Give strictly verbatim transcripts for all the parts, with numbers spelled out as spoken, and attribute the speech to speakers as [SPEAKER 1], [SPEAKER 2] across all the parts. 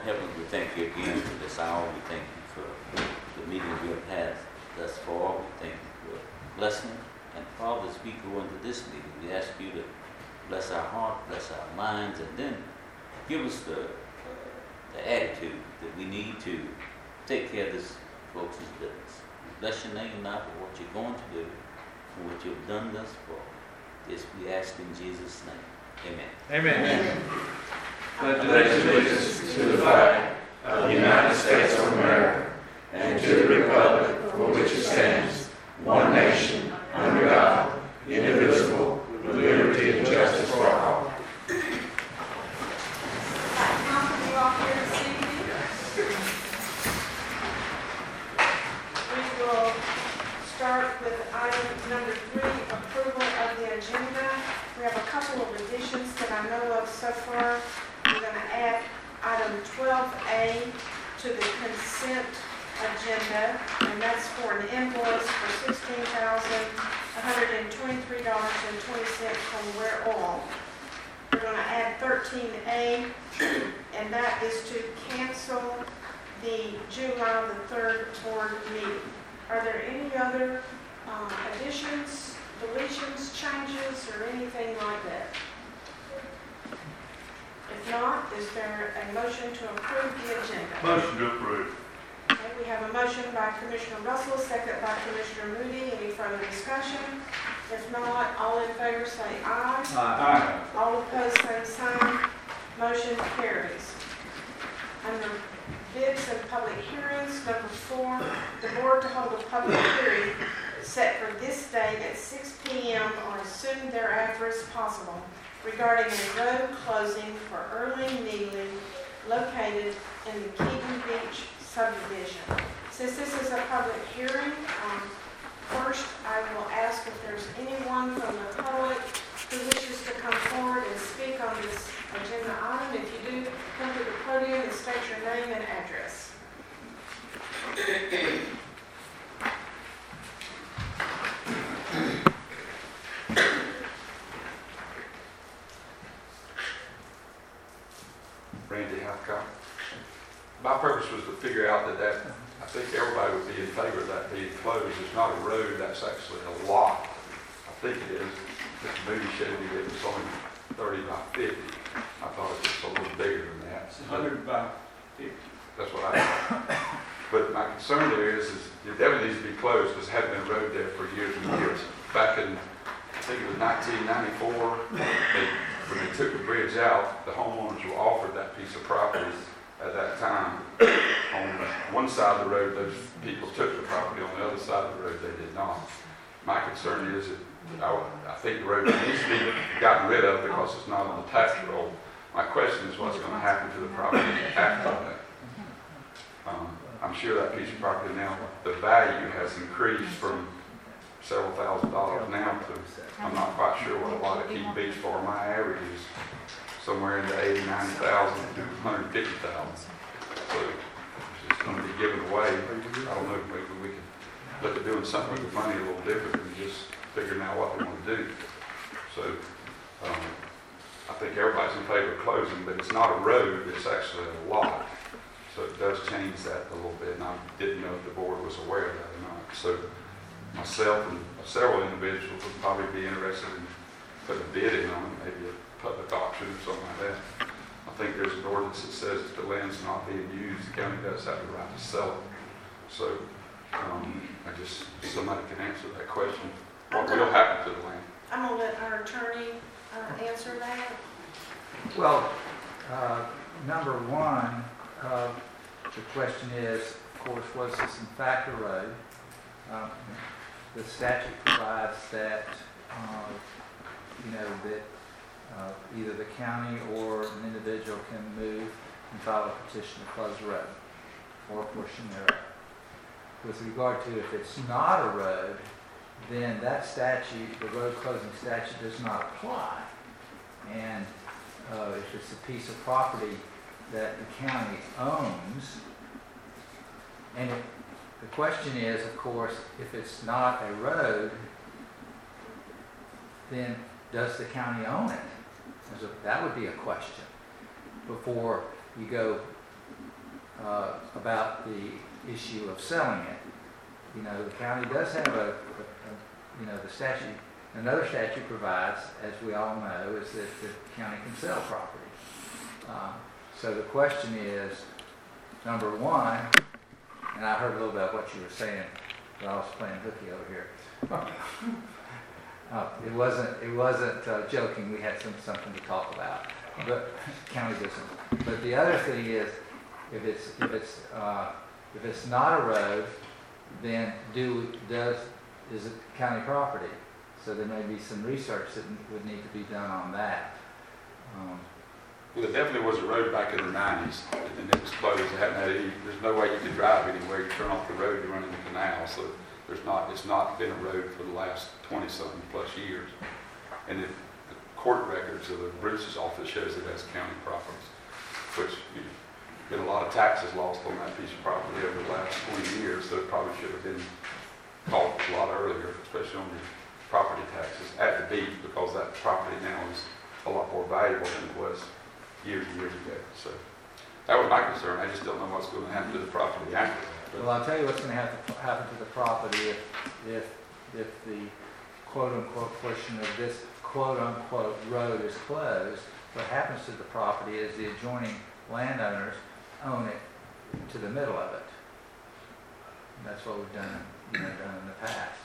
[SPEAKER 1] Heaven, we thank you again for this hour. We thank you for the meeting we have had thus far. We thank you for blessing. And Father, as we go into this meeting, we ask you to bless our heart, bless our minds, and then give us the, uh, the attitude that we need to take care of this folks' business. We bless your name now for what you're going to do and what you've done thus far. This we ask in Jesus' name. Amen.
[SPEAKER 2] Amen. Amen.
[SPEAKER 3] Pledge allegiance to the flag of the United States of America and to the republic for which it stands, one nation, under God, indivisible, with liberty and justice for all.
[SPEAKER 4] How can you all hear this evening? We will start with item number three, approval of the agenda. We have a couple of additions that I know of so far. We're going to add item twelve A to the consent agenda, and that's for an invoice for sixteen thousand one hundred twenty-three dollars and twenty cents from Ware Oil. We're going to add thirteen A, and that is to cancel the July the third board meeting. Are there any other um, additions, deletions, changes, or anything like that? If not, is there a motion to approve the agenda?
[SPEAKER 2] Motion to approve.
[SPEAKER 4] Okay, we have a motion by Commissioner Russell, second by Commissioner Moody. Any further discussion? If not, all in favor say aye.
[SPEAKER 2] Aye.
[SPEAKER 4] All opposed, same sign. Motion carries. Under bids and public hearings, number four, the board to hold a public hearing set for this date at six P M or as soon thereafter as possible regarding a road closing for early Neely located in the Keaton Beach subdivision. Since this is a public hearing, um, first I will ask if there's anyone from the public who wishes to come forward and speak on this agenda item. If you do, come to the podium and state your name and address.
[SPEAKER 3] Randy Halcott. My purpose was to figure out that that, I think everybody would be in favor of that being closed. It's not a road, that's actually a lot. I think it is. Mister Moody showed me that it was only thirty by fifty. I thought it was a little bigger than that.
[SPEAKER 2] It's one hundred by fifty.
[SPEAKER 3] That's what I thought. But my concern there is, is it definitely needs to be closed because it had been a road there for years and years. Back in, I think it was nineteen ninety-four, they, when they took the bridge out, the homeowners were offered that piece of property at that time. On one side of the road, those people took the property. On the other side of the road, they did not. My concern is that I, I think the road needs to be gotten rid of because it's not on the tax roll. My question is what's going to happen to the property after that. Um, I'm sure that piece of property now, the value has increased from several thousand dollars now to, I'm not quite sure what a lot of Keaton Beach for. My average is somewhere in the eighty, ninety thousand to one hundred fifty thousand. So it's going to be given away. I don't know, maybe we can look at doing something with the money a little different than just figuring out what they want to do. So um, I think everybody's in favor of closing, but it's not a road, it's actually a lot. So it does change that a little bit, and I didn't know if the board was aware of that or not. So myself and several individuals would probably be interested in putting a bid in on it, maybe a public auction or something like that. I think there's an ordinance that says if the land's not being used, the county does have the right to sell it. So um, I just, somebody can answer that question. What will happen to the land?
[SPEAKER 4] I'm going to let our attorney uh, answer that.
[SPEAKER 5] Well, uh, number one, uh, the question is, of course, was this in fact a road? Uh, the statute provides that, uh, you know, that uh, either the county or an individual can move and file a petition to close a road or a portion thereof. With regard to if it's not a road, then that statute, the road closing statute, does not apply. And uh, if it's a piece of property that the county owns, and if, the question is, of course, if it's not a road, then does the county own it? So that would be a question before you go uh, about the issue of selling it. You know, the county does have a, a, a you know, the statute, another statute provides, as we all know, is that the county can sell property. Um, so the question is, number one, and I heard a little bit of what you were saying, but I was playing hooky over here. uh, it wasn't, it wasn't uh, joking. We had some, something to talk about, but county doesn't. But the other thing is, if it's if it's uh, if it's not a road, then do does is it county property? So there may be some research that would need to be done on that. Um,
[SPEAKER 3] Well, there definitely was a road back in the nineties, and it was closed. It hadn't had any, there's no way you could drive anywhere. You turn off the road, you run in the canal. So there's not, it's not been a road for the last twenty-something plus years. And it, the court records of the Bruce's office shows it as county properties, which, you know, been a lot of taxes lost on that piece of property over the last twenty years, so it probably should have been caught a lot earlier, especially on the property taxes at the beach, because that property now is a lot more valuable than it was years and years ago. So that was my concern. I just don't know what's going to happen to the property after that.
[SPEAKER 5] well, I'll tell you what's going to have to happen to the property if if if the quote unquote portion of this quote unquote road is closed. What happens to the property is the adjoining landowners own it to the middle of it. And that's what we've done, you know, done in the past.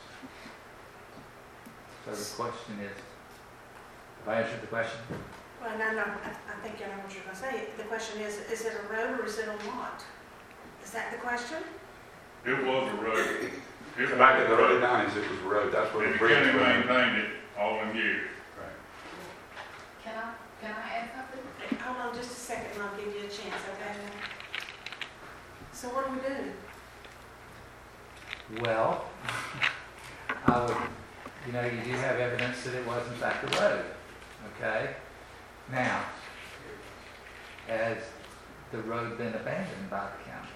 [SPEAKER 5] So the question is, have I answered the question?
[SPEAKER 4] Well, no, no, I, I think I know what you're gonna say. The question is, is it a road or is it a lot? Is that the question?
[SPEAKER 2] It was a road. It was
[SPEAKER 3] Back in
[SPEAKER 2] a
[SPEAKER 3] the early
[SPEAKER 2] road.
[SPEAKER 3] nineties, it was a road. That's where
[SPEAKER 2] And
[SPEAKER 3] the
[SPEAKER 2] the
[SPEAKER 3] bridge
[SPEAKER 2] county
[SPEAKER 3] was.
[SPEAKER 2] maintained it all them years.
[SPEAKER 6] Can I, can I add something?
[SPEAKER 4] Hold on just a second and I'll give you a chance, okay? So what do we do?
[SPEAKER 5] Well, I would, you know, you do have evidence that it was in fact a road, okay? Now, has the road been abandoned by the county?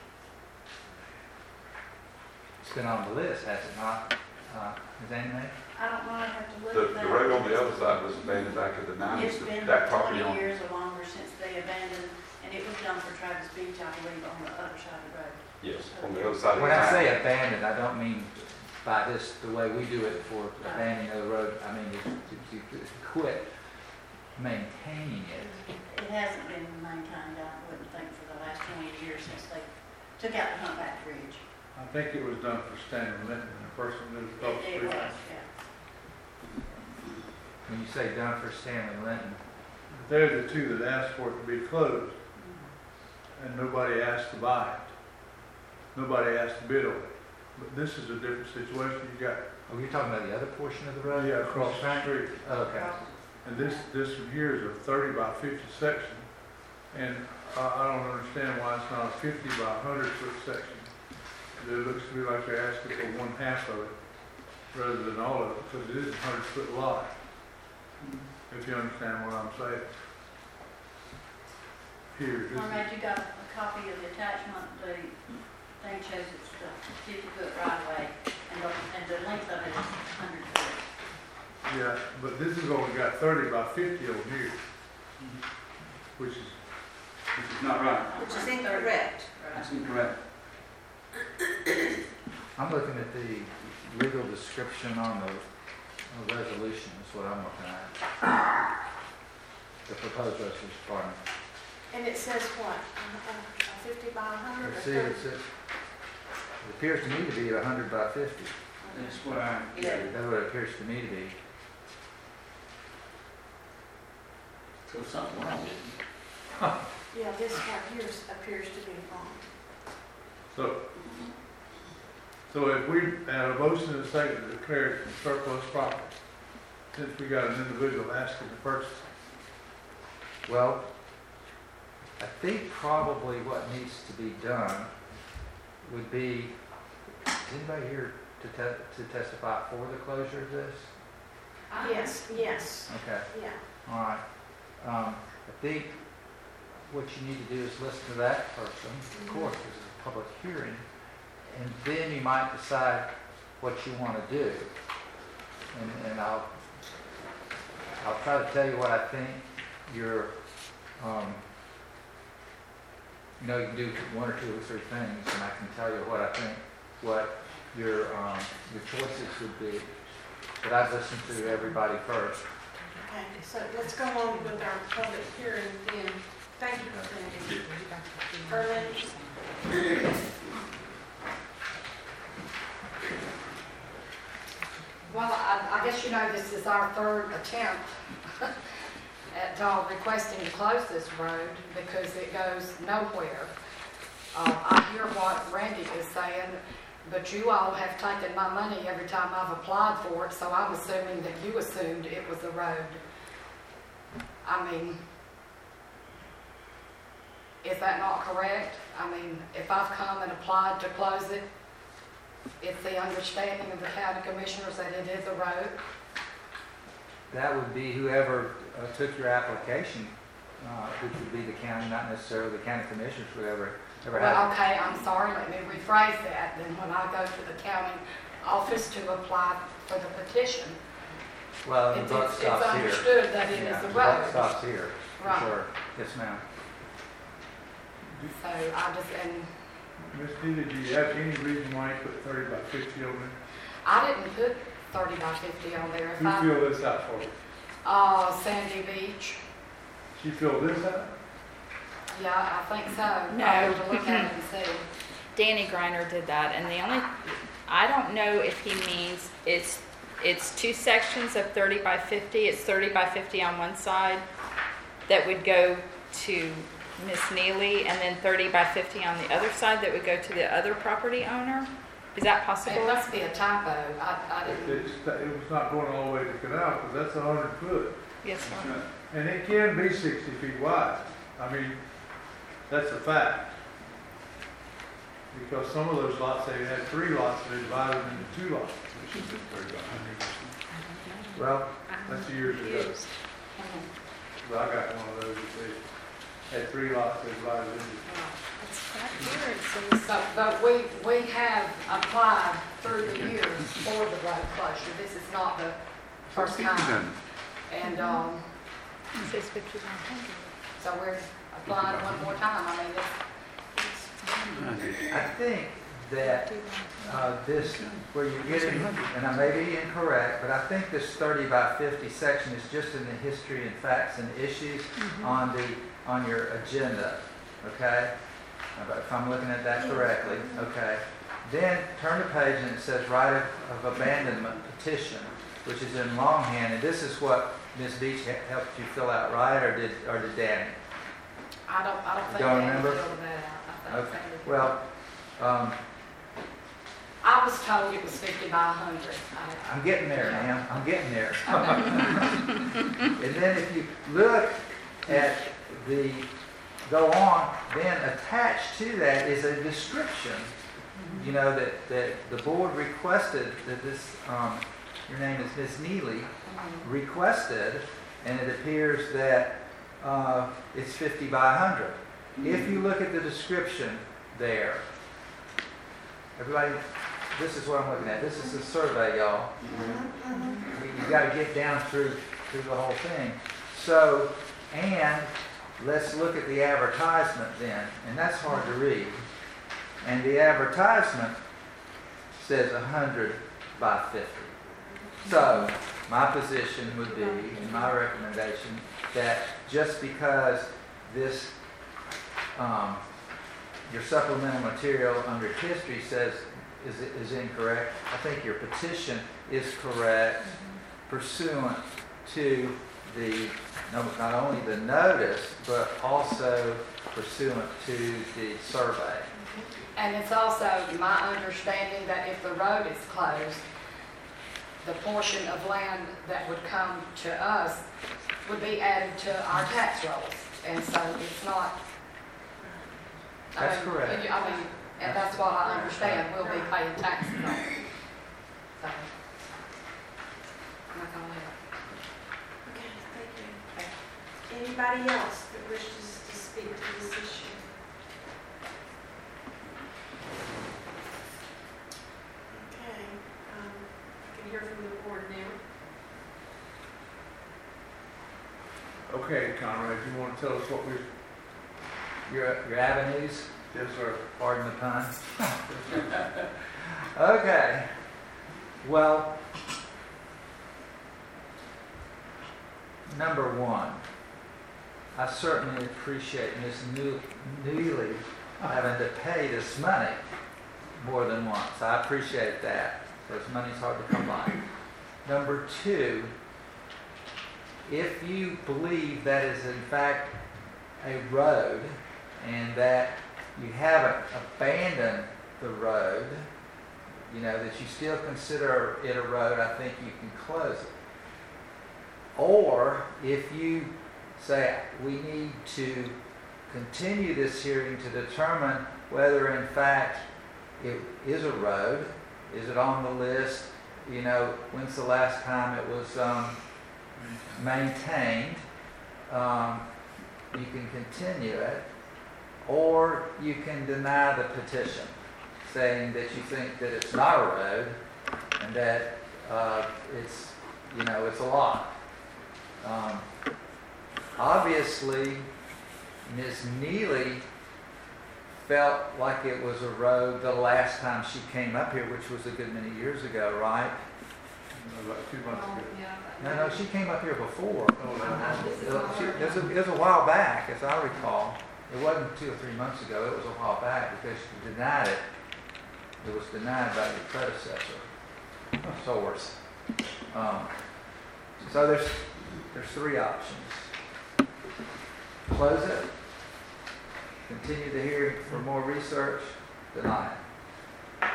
[SPEAKER 5] It's been on the list, has it not? Uh, Ms. Amy?
[SPEAKER 6] I don't know, I have to look
[SPEAKER 3] The,
[SPEAKER 6] at that.
[SPEAKER 3] the road on the other side was abandoned back in the nineties.
[SPEAKER 6] It's been
[SPEAKER 3] That property
[SPEAKER 6] twenty
[SPEAKER 3] on,
[SPEAKER 6] years or longer since they abandoned, and it was done for Travis Beach, I believe, on the other side of the road.
[SPEAKER 3] yes, on the other side of the
[SPEAKER 5] When I
[SPEAKER 3] line.
[SPEAKER 5] say abandoned, I don't mean by this, the way we do it for abandoning the road. I mean, to, to, to quit maintaining it.
[SPEAKER 6] It hasn't been maintained, I wouldn't think, for the last twenty years since they took out the humpback bridge.
[SPEAKER 7] I think it was done for Stanley Linton, the person who was called.
[SPEAKER 6] It it was, yeah.
[SPEAKER 5] When you say done for Stanley Linton,
[SPEAKER 7] They're the two that asked for it to be closed, and nobody asked to buy it. Nobody asked to bid on it. But this is a different situation. You got,
[SPEAKER 5] oh, you're talking about the other portion of the road?
[SPEAKER 7] yeah, across the street.
[SPEAKER 5] Oh, okay.
[SPEAKER 7] And this, this one here is a thirty by fifty section, and I, I don't understand why it's not a fifty by one hundred foot section. It looks to me like they're asking for one half of it, rather than all of it, because it is a hundred foot lot, if you understand what I'm saying. Here, this
[SPEAKER 6] Conrad,
[SPEAKER 7] is,
[SPEAKER 6] you got a copy of the attachment, the thing shows it's the fifty foot right of way, and the, and the length of it is one hundred foot.
[SPEAKER 7] yeah, but this has only got thirty by fifty over here, which is,
[SPEAKER 8] Which is not right.
[SPEAKER 4] Which is incorrect.
[SPEAKER 8] That's incorrect.
[SPEAKER 5] I'm looking at the legal description on the, on the resolution, is what I'm looking at. The proposed resolution, pardon me.
[SPEAKER 4] And it says what? A a fifty by one hundred or
[SPEAKER 5] Let's see,
[SPEAKER 4] thirty?
[SPEAKER 5] it's, it it appears to me to be a hundred by fifty.
[SPEAKER 8] That's what I,
[SPEAKER 6] Yeah.
[SPEAKER 5] That's what it appears to me to be.
[SPEAKER 1] So something wrong with it.
[SPEAKER 4] Yeah, this right here is- appears to be wrong.
[SPEAKER 7] so. So if we, add a motion to say to declare it surplus property, since we got an individual asking to purchase it.
[SPEAKER 5] Well, I think probably what needs to be done would be, is anybody here to te- to testify for the closure of this?
[SPEAKER 4] Yes, yes,
[SPEAKER 5] Okay,
[SPEAKER 4] yeah.
[SPEAKER 5] all right. Um, I think what you need to do is listen to that person, of course, this is a public hearing, and then you might decide what you want to do. And, and I'll, I'll try to tell you what I think your, um, you know, you can do one or two or three things, and I can tell you what I think, what your, um, your choices would be. But I'd listen to everybody first.
[SPEAKER 4] Okay, so let's go on with our public hearing then. Thank you, Cindy. Erling?
[SPEAKER 9] Well, I, I guess you know this is our third attempt at uh, requesting to close this road because it goes nowhere. Uh, I hear what Randy is saying, but you all have taken my money every time I've applied for it, so I'm assuming that you assumed it was the road. I mean, is that not correct? I mean, if I've come and applied to close it, it's the understanding of the county commissioners that it is a road.
[SPEAKER 5] That would be whoever uh, took your application, uh, which would be the county, not necessarily the county commissioners, whoever ever had.
[SPEAKER 9] Well, okay, I'm sorry, let me rephrase that. Then when I go to the county office to apply for the petition,
[SPEAKER 5] Well, the
[SPEAKER 9] it's,
[SPEAKER 5] buck
[SPEAKER 9] it's, it's
[SPEAKER 5] stops here.
[SPEAKER 9] understood that it
[SPEAKER 5] Yeah,
[SPEAKER 9] is a
[SPEAKER 5] the buck
[SPEAKER 9] road.
[SPEAKER 5] stops here, for
[SPEAKER 9] Right.
[SPEAKER 5] sure. Yes, ma'am.
[SPEAKER 9] So I just, and
[SPEAKER 7] Miss Neely, do you have any reason why you put thirty by fifty on there?
[SPEAKER 9] I didn't put thirty by fifty on there. If
[SPEAKER 7] Who
[SPEAKER 9] I,
[SPEAKER 7] filled this out for you?
[SPEAKER 9] uh, Sandy Beach,
[SPEAKER 7] She filled this out?
[SPEAKER 9] yeah, I think so.
[SPEAKER 10] No.
[SPEAKER 9] I have to look at it and see.
[SPEAKER 10] Danny Griner did that, and the only, I don't know if he means it's, it's two sections of thirty by fifty. It's thirty by fifty on one side that would go to Miss Neely, and then thirty by fifty on the other side that would go to the other property owner. Is that
[SPEAKER 9] It
[SPEAKER 10] possible?
[SPEAKER 9] must be a typo. I, I
[SPEAKER 7] It,
[SPEAKER 9] didn't,
[SPEAKER 7] it's- it was not going all the way to the canal, because that's a hundred foot.
[SPEAKER 10] Yes, sir.
[SPEAKER 7] And it can be sixty feet wide. I mean, that's a fact. Because some of those lots, they had three lots, they divided them into two lots. Which is thirty by hundred.
[SPEAKER 5] Well,
[SPEAKER 7] That's years ago. But I got one of those, that they had three lots, they divided into.
[SPEAKER 9] so, but we, we have applied through the years for the road closure. This is not the first time. And, um,
[SPEAKER 10] It says fifty-one hundred.
[SPEAKER 9] so we're applying one more time. I mean, it's,
[SPEAKER 5] I think that uh, this, where you're getting, and I may be incorrect, but I think this thirty by fifty section is just in the history and facts and issues on the, on your agenda, okay? Now, if I'm looking at that correctly, okay. Then turn the page and it says right of, of abandonment petition, which is in longhand, and this is what Miz Beach he- helped you fill out, right, or did, or did Danny?
[SPEAKER 9] I don't, I don't think
[SPEAKER 5] Don't
[SPEAKER 9] they
[SPEAKER 5] remember?
[SPEAKER 9] filled that out. I think
[SPEAKER 5] Okay,
[SPEAKER 9] they-
[SPEAKER 5] well, um,
[SPEAKER 9] I was told it was fifty by a hundred. I-
[SPEAKER 5] I'm getting there, ma'am. I'm getting there. And then if you look at the, go on, then attached to that is a description, you know, that, that the board requested that this, um, your name is Miz Neely,
[SPEAKER 9] Mhm.
[SPEAKER 5] requested, and it appears that uh, it's fifty by one hundred. If you look at the description there, everybody, this is what I'm looking at. This is a survey, y'all. You you gotta get down through, through the whole thing. So, and let's look at the advertisement then, and that's hard to read. And the advertisement says one hundred by fifty. So, my position would be, and my recommendation, that just because this, um, your supplemental material under history says is, is incorrect, I think your petition is correct pursuant to the, no, not only the notice, but also pursuant to the survey.
[SPEAKER 9] And it's also my understanding that if the road is closed, the portion of land that would come to us would be added to our tax rolls. And so it's not. I
[SPEAKER 5] That's
[SPEAKER 9] mean,
[SPEAKER 5] correct.
[SPEAKER 9] you- I mean, and that's what I understand, we'll be paying taxes on it. So. I'm not gonna let it.
[SPEAKER 4] Okay, thank you. Anybody else that wishes to speak to this issue? Okay, um, I can hear from the board now.
[SPEAKER 7] Okay, Conrad, you want to tell us what we,
[SPEAKER 5] your, your avenues,
[SPEAKER 7] Yes, sir.
[SPEAKER 5] pardon the pun. Okay, well, number one, I certainly appreciate Miss New- Neely having to pay this money more than once. I appreciate that, because money's hard to come by. Number two, if you believe that is in fact a road and that you haven't abandoned the road, you know, that you still consider it a road, I think you can close it. Or if you say we need to continue this hearing to determine whether in fact it is a road, is it on the list, you know, when's the last time it was um, maintained, um, you can continue it, or you can deny the petition, saying that you think that it's not a road and that uh, it's, you know, it's a lot. Um, obviously, Miz Neely felt like it was a road the last time she came up here, which was a good many years ago, right?
[SPEAKER 7] About two months
[SPEAKER 9] Oh,
[SPEAKER 7] ago.
[SPEAKER 9] yeah.
[SPEAKER 5] No, no, she came up here before.
[SPEAKER 7] Oh, no.
[SPEAKER 5] Uh, she- It was a, it was a while back, as I recall. It wasn't two or three months ago, it was a while back because she denied it. It was denied by your predecessor, source. Um, so there's, there's three options. Close it, continue the hearing for more research, deny it.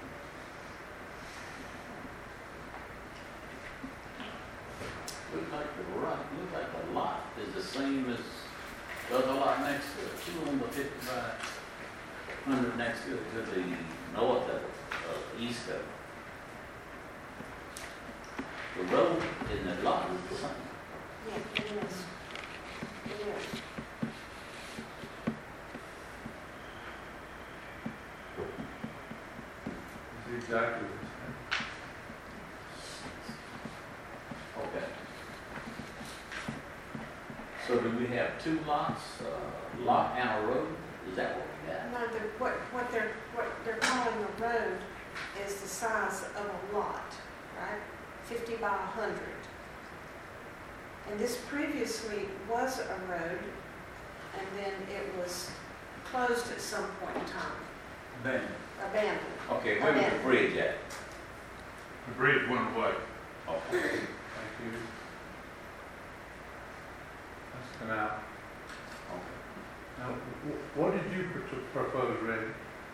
[SPEAKER 1] Looks like the right, looks like the lot is the same as the other lot next to it, two on the fifty-five hundred next to it, to the north of it, uh, east of it. The road in the lot is the same.
[SPEAKER 4] Yeah, it is. It is.
[SPEAKER 7] It's exactly the same.
[SPEAKER 1] Okay. So do we have two lots, uh, lot and a road? Is that what we got?
[SPEAKER 4] No, they're, what, what they're, what they're calling a road is the size of a lot, right? Fifty by a hundred. And this previously was a road, and then it was closed at some point in time,
[SPEAKER 1] Ben.
[SPEAKER 4] abandoned.
[SPEAKER 1] Okay, where was the bridge at?
[SPEAKER 2] The bridge went away.
[SPEAKER 1] Okay.
[SPEAKER 7] Thank you. That's been out.
[SPEAKER 1] Okay.
[SPEAKER 7] Now, wh- what did you pr- propose, Randy?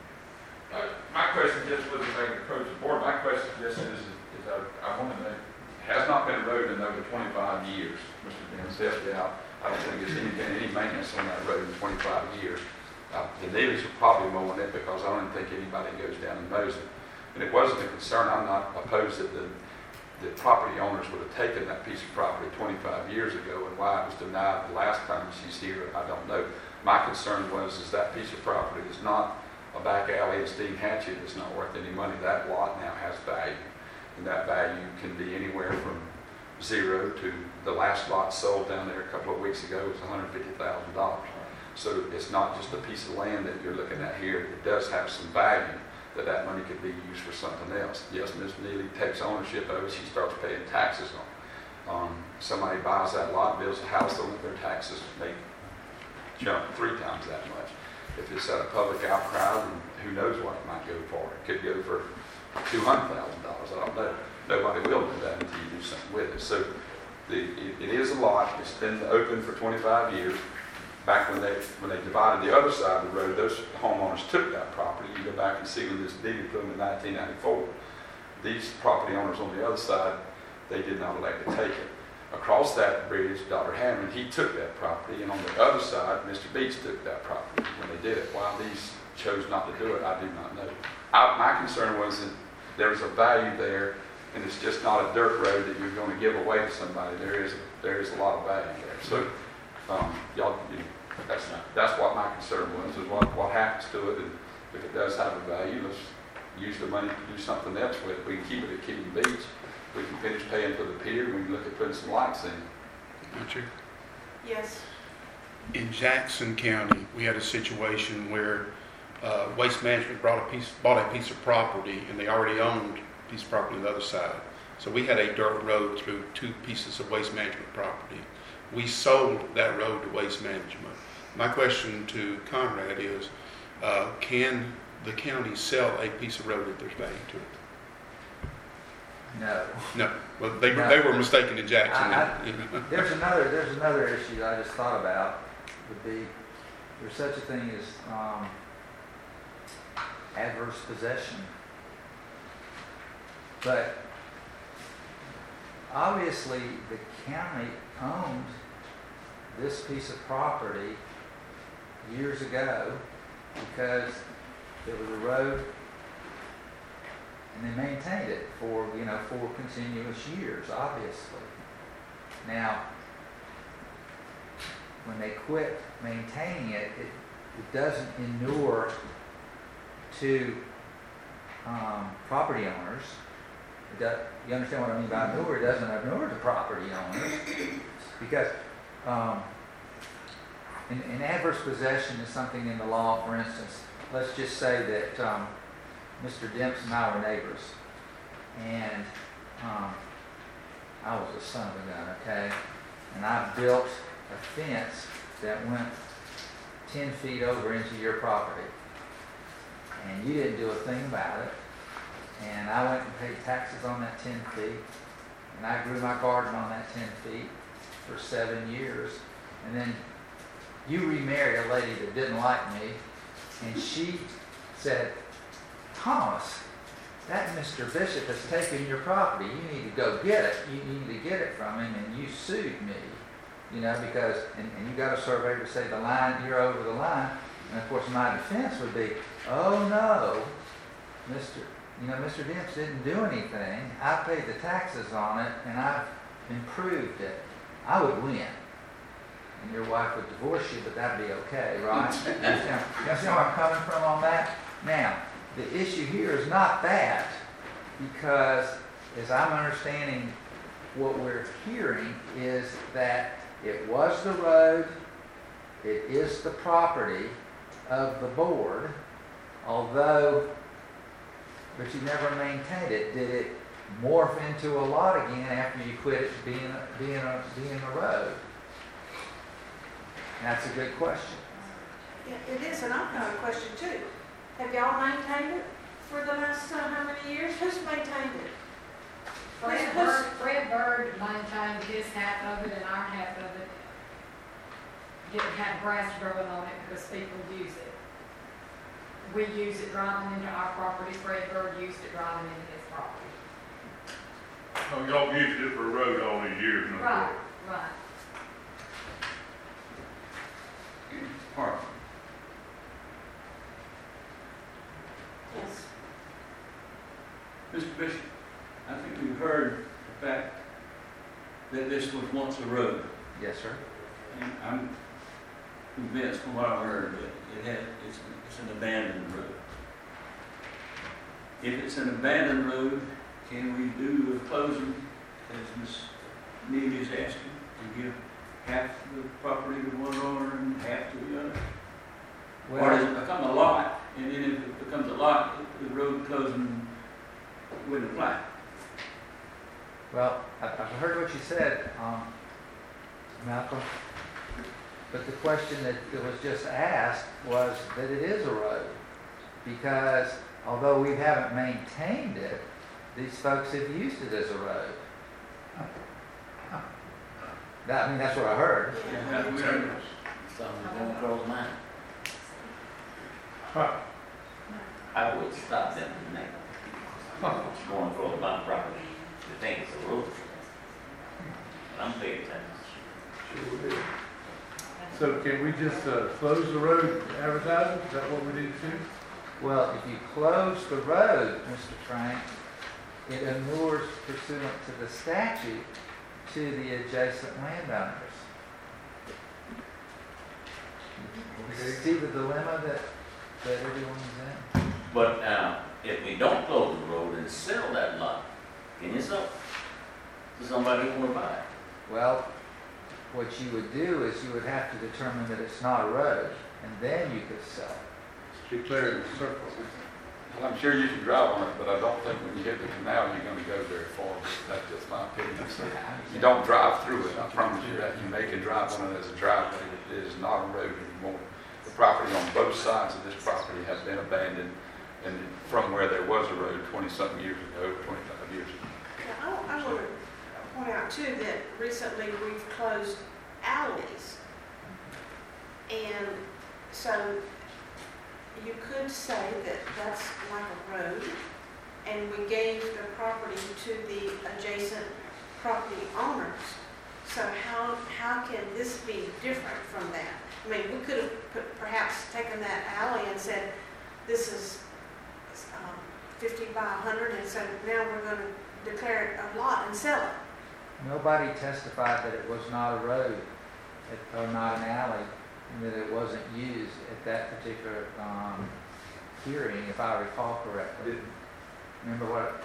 [SPEAKER 3] Uh, My question just was, if I can approach the board, my question just is, is I, I want to know, has not been a road in over twenty-five years, Mister Ben said, yeah, I don't think there's any, been any maintenance on that road in twenty-five years. Uh, the Neelys are probably mowing it because I don't think anybody goes down and mows it. And it wasn't a concern, I'm not opposed that the, the property owners would have taken that piece of property twenty-five years ago, and why it was denied the last time she's here, I don't know. My concern was, is that piece of property is not a back alley in Steve Hatchett, it's not worth any money. That lot now has value, and that value can be anywhere from zero to, the last lot sold down there a couple of weeks ago was one hundred fifty thousand dollars. So it's not just a piece of land that you're looking at here, it does have some value, that that money could be used for something else. Yes, Miz Neely takes ownership of it, she starts paying taxes on it. Um, somebody buys that lot, builds a house on it, their taxes may jump three times that much. If it's at a public outcry, then who knows what it might go for. It could go for two hundred thousand dollars, I don't know. Nobody will do that until you do something with it. So the, it, it is a lot, it's been open for twenty-five years. Back when they, when they divided the other side of the road, those homeowners took that property. You go back and see when this deed was put in nineteen ninety-four. These property owners on the other side, they did not elect to take it. Across that bridge, Doctor Hammond, he took that property, and on the other side, Mister Beach took that property when they did it. Why these chose not to do it, I do not know. I, my concern was that there's a value there, and it's just not a dirt road that you're going to give away to somebody. There is, there is a lot of value there. So, um, y'all, you know, that's that's what my concern was, is what, what happens to it, and if it does have a value, let's use the money to do something else with it. We can keep it at Keating Beach. We can finish paying for the pier, and we can look at putting some lights in.
[SPEAKER 4] Yes.
[SPEAKER 11] in Jackson County, we had a situation where uh, Waste Management brought a piece, bought a piece of property, and they already owned a piece of property on the other side. So we had a dirt road through two pieces of Waste Management property. We sold that road to Waste Management. My question to Conrad is, uh, can the county sell a piece of road if there's value to it?
[SPEAKER 5] No.
[SPEAKER 11] No. Well, they,
[SPEAKER 5] No.
[SPEAKER 11] they were mistaken in Jackson.
[SPEAKER 5] I-
[SPEAKER 11] you know.
[SPEAKER 5] There's another, there's another issue I just thought about, would be, there's such a thing as um, adverse possession. But obviously, the county owned this piece of property years ago because there was a road and they maintained it for, you know, four continuous years, obviously. Now, when they quit maintaining it, it, it doesn't inure to um, property owners. It does, you understand what I mean by inure? It doesn't inure to property owners because um, an, an adverse possession is something in the law. For instance, let's just say that um, Mister Demps and I were neighbors, and um, I was a son of a gun, okay? And I built a fence that went ten feet over into your property, and you didn't do a thing about it. And I went and paid taxes on that ten feet, and I grew my garden on that ten feet for seven years. And then you remarried a lady that didn't like me, and she said, Thomas, that Mister Bishop has taken your property. You need to go get it. You need to get it from him, and you sued me, you know, because, and, and you got a surveyor to say the line, you're over the line. And of course, my defense would be, oh no, Mister You know, Mister Demps didn't do anything. I paid the taxes on it, and I've improved it. I would win. And your wife would divorce you, but that'd be okay, right? You understand, you understand where I'm coming from on that? Now, the issue here is not that, because as I'm understanding what we're hearing is that it was the road, it is the property of the board, although, but you never maintained it. Did it morph into a lot again after you quit it being a, being a, being a road? That's a good question.
[SPEAKER 4] Yeah, it is, and I've got a question too. Have y'all maintained it for the last, uh, how many years? Who's maintained it?
[SPEAKER 9] Fred
[SPEAKER 4] Who's-
[SPEAKER 9] Bird, Fred Bird maintained his half of it and our half of it. Didn't have grass growing on it because people use it. We use it driving into our property. Fred Bird used it driving into his property.
[SPEAKER 2] Oh, y'all used it for a road all these years, no?
[SPEAKER 9] Right, right.
[SPEAKER 8] Park.
[SPEAKER 4] Yes.
[SPEAKER 8] Mister Bishop, I think we've heard the fact that this was once a road.
[SPEAKER 5] Yes, sir.
[SPEAKER 8] And I'm convinced from what I've heard that it had, it's, it's an abandoned road. If it's an abandoned road, can we do a closing, as Miz Neely is asking, to give half the property to one owner and half to the other? Or does it become a lot, and then if it becomes a lot, the road closing wouldn't apply?
[SPEAKER 5] Well, I- I've heard what you said, um, Malcolm, but the question that that was just asked was that it is a road, because although we haven't maintained it, these folks have used it as a road. That, I mean, that's what I heard.
[SPEAKER 8] Yeah, we don't-
[SPEAKER 1] So I'm going across mine.
[SPEAKER 7] Huh.
[SPEAKER 1] I would stop them from that. Going across my property, to think it's a road. But I'm paying attention.
[SPEAKER 7] So can we just uh, close the road advertising? Is that what we need to do?
[SPEAKER 5] Well, if you close the road, Mister Frank, it inures pursuant to the statute to the adjacent landowners. You see the dilemma that, that everyone's in?
[SPEAKER 1] But uh, if we don't close the road and sell that lot, can you sell it to somebody who want to buy it?
[SPEAKER 5] Well, what you would do is you would have to determine that it's not a road, and then you could sell it.
[SPEAKER 7] Declare it a surplus.
[SPEAKER 3] Well, I'm sure you can drive on it, but I don't think when you hit the canal, you're gonna go very far. That's just my opinion. So you don't drive through it, I promise you that. You may can drive on it as a driveway. It is not a road anymore. The property on both sides of this property has been abandoned, and from where there was a road twenty-something years ago, twenty-five years ago.
[SPEAKER 4] Now, I, I want to point out too that recently we've closed alleys. And so you could say that that's like a road, and we gave the property to the adjacent property owners. So how, how can this be different from that? I mean, we could have put, perhaps taken that alley and said, this is um, fifty by one hundred, and so now we're going to declare it a lot and sell it.
[SPEAKER 5] Nobody testified that it was not a road, it- or not an alley, and that it wasn't used at that particular um, hearing, if I recall correctly. Remember what,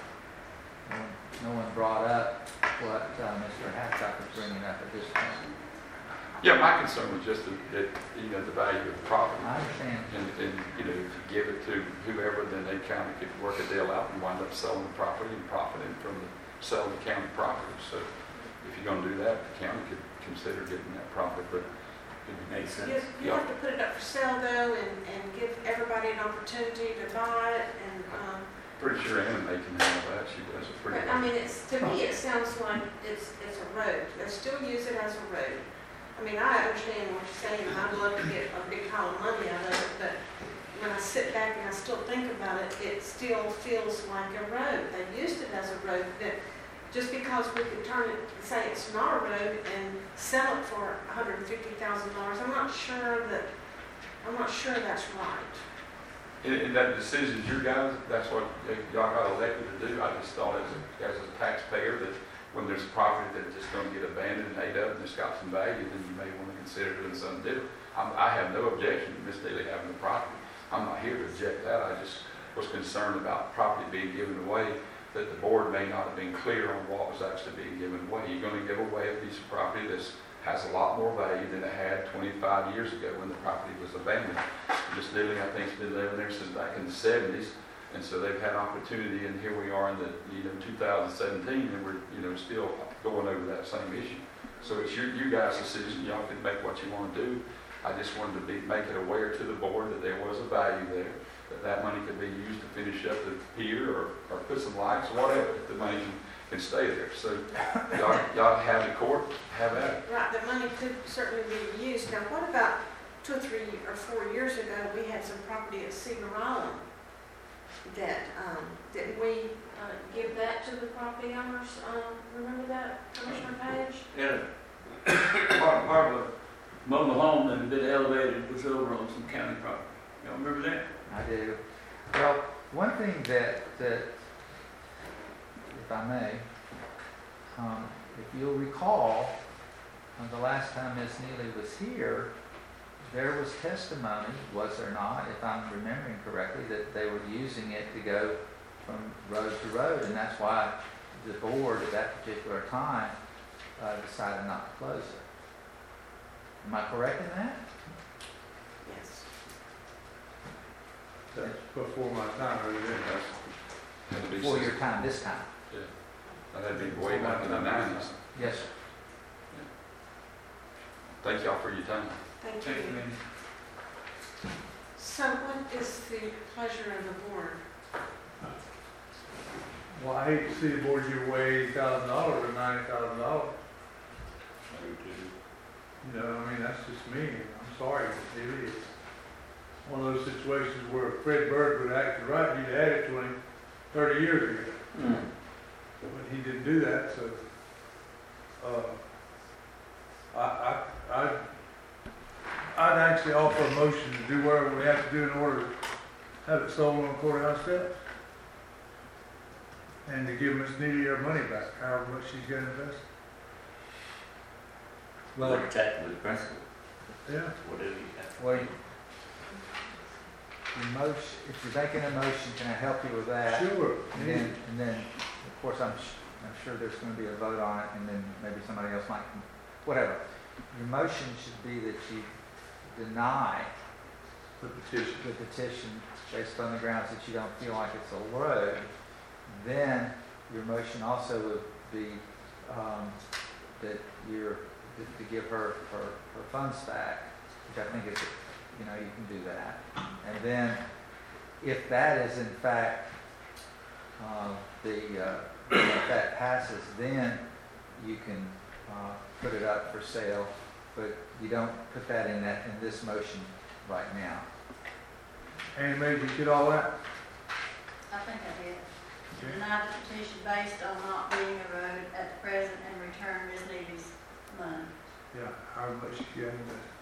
[SPEAKER 5] no one- no one brought up what uh, Mister Hathcock was bringing up at this point.
[SPEAKER 3] Yeah, my concern was just that, that, you know, the value of the property.
[SPEAKER 5] I understand.
[SPEAKER 3] And, and, you know, if you give it to whoever, then they kind of could work a deal out and wind up selling the property and profiting from the sale of the county property. So if you're gonna do that, the county could consider getting that profit, but it makes
[SPEAKER 4] You,
[SPEAKER 3] sense.
[SPEAKER 4] you have to put it up for sale though, and, and give everybody an opportunity to buy it, and, um,
[SPEAKER 3] Pretty sure Anna May can handle that. She does a pretty
[SPEAKER 4] but,
[SPEAKER 3] good.
[SPEAKER 4] I mean, it's, to me, it sounds like it's, it's a road. They still use it as a road. I mean, I understand what you're saying, and I'd love to get a big pile of money out of it, but when I sit back and I still think about it, it still feels like a road. They used it as a road, that just because we could turn it, say it's not a road and sell it for one hundred fifty thousand dollars, I'm not sure that, I'm not sure that's right.
[SPEAKER 3] And, and that decision's your guys, that's what y'all got elected to do. I just thought as a, as a taxpayer that when there's a property that's just gonna get abandoned and ate up and it's got some value, then you may wanna consider doing something different. I'm, I have no objection to Miss Daly having the property. I'm not here to object that. I just was concerned about property being given away, that the board may not have been clear on what was actually being given away. You're gonna give away a piece of property that's has a lot more value than it had twenty-five years ago when the property was abandoned. Miss Daly, I think, has been living there since back in the seventies, and so they've had opportunity, and here we are in the, you know, two thousand seventeen, and we're, you know, still going over that same issue. So it's your, you guys' decision. Y'all can make what you want to do. I just wanted to be, make it aware to the board that there was a value there, that that money could be used to finish up the pier or, or put some lights, whatever, if the money can, can stay there. So y'all, y'all have the court, have at it.
[SPEAKER 4] Right, the money could certainly be used. Now, what about two or three or four years ago, we had some property at Cedar Island that, um, didn't we, uh, give that to the property owners? Um, remember that, Commissioner Page?
[SPEAKER 8] Yeah. Part, part of the mobile home that had been elevated was over on some county property. Y'all remember that?
[SPEAKER 5] I do. Well, one thing that, that if I may, um, if you'll recall, uh, the last time Miz Neely was here, there was testimony, was there not, if I'm remembering correctly, that they were using it to go from road to road, and that's why the board at that particular time uh, decided not to close it. Am I correct in that?
[SPEAKER 4] Yes.
[SPEAKER 7] That's before my time, I really
[SPEAKER 3] Had to be
[SPEAKER 5] Before
[SPEAKER 3] since-
[SPEAKER 5] your time, this time?
[SPEAKER 3] That had been way back in the nineties.
[SPEAKER 5] Yes, sir.
[SPEAKER 3] Thank y'all for your time.
[SPEAKER 4] Thank
[SPEAKER 8] Thank you,
[SPEAKER 4] you.
[SPEAKER 8] Mandy.
[SPEAKER 4] So what is the pleasure of the board?
[SPEAKER 7] Well, I hate to see the board give away eighty thousand dollars or ninety thousand dollars. You know, I mean, that's just me. I'm sorry, it is. One of those situations where Fred Bird would act right, you'd had it twenty, thirty years ago.
[SPEAKER 8] Mm.
[SPEAKER 7] But he didn't do that, so, uh, I, I, I, I'd actually offer a motion to do whatever we have to do in order to have it sold on courthouse steps. And to give Miss Neely her money back, however much she's gonna invest.
[SPEAKER 1] Well, protect the principal,
[SPEAKER 7] Yeah.
[SPEAKER 1] whatever you have.
[SPEAKER 5] well, you- your motion, if you're making a motion, can I help you with that?
[SPEAKER 7] Sure.
[SPEAKER 5] And then, and then, of course, I'm, s- I'm sure there's gonna be a vote on it, and then maybe somebody else might, whatever. your motion should be that you deny
[SPEAKER 7] The petition.
[SPEAKER 5] the petition based on the grounds that you don't feel like it's a road. Then your motion also would be um, that you're, to give her her her funds back, which I think is, you know, you can do that. And then if that is in fact, uh, the, uh, if that passes, then you can uh, put it up for sale, but you don't put that in that, in this motion right now.
[SPEAKER 7] Annie, maybe you get all that?
[SPEAKER 6] I think I did. To deny the petition based on not being a road at the present and return Miz Neely's money.
[SPEAKER 7] Yeah, how much you got in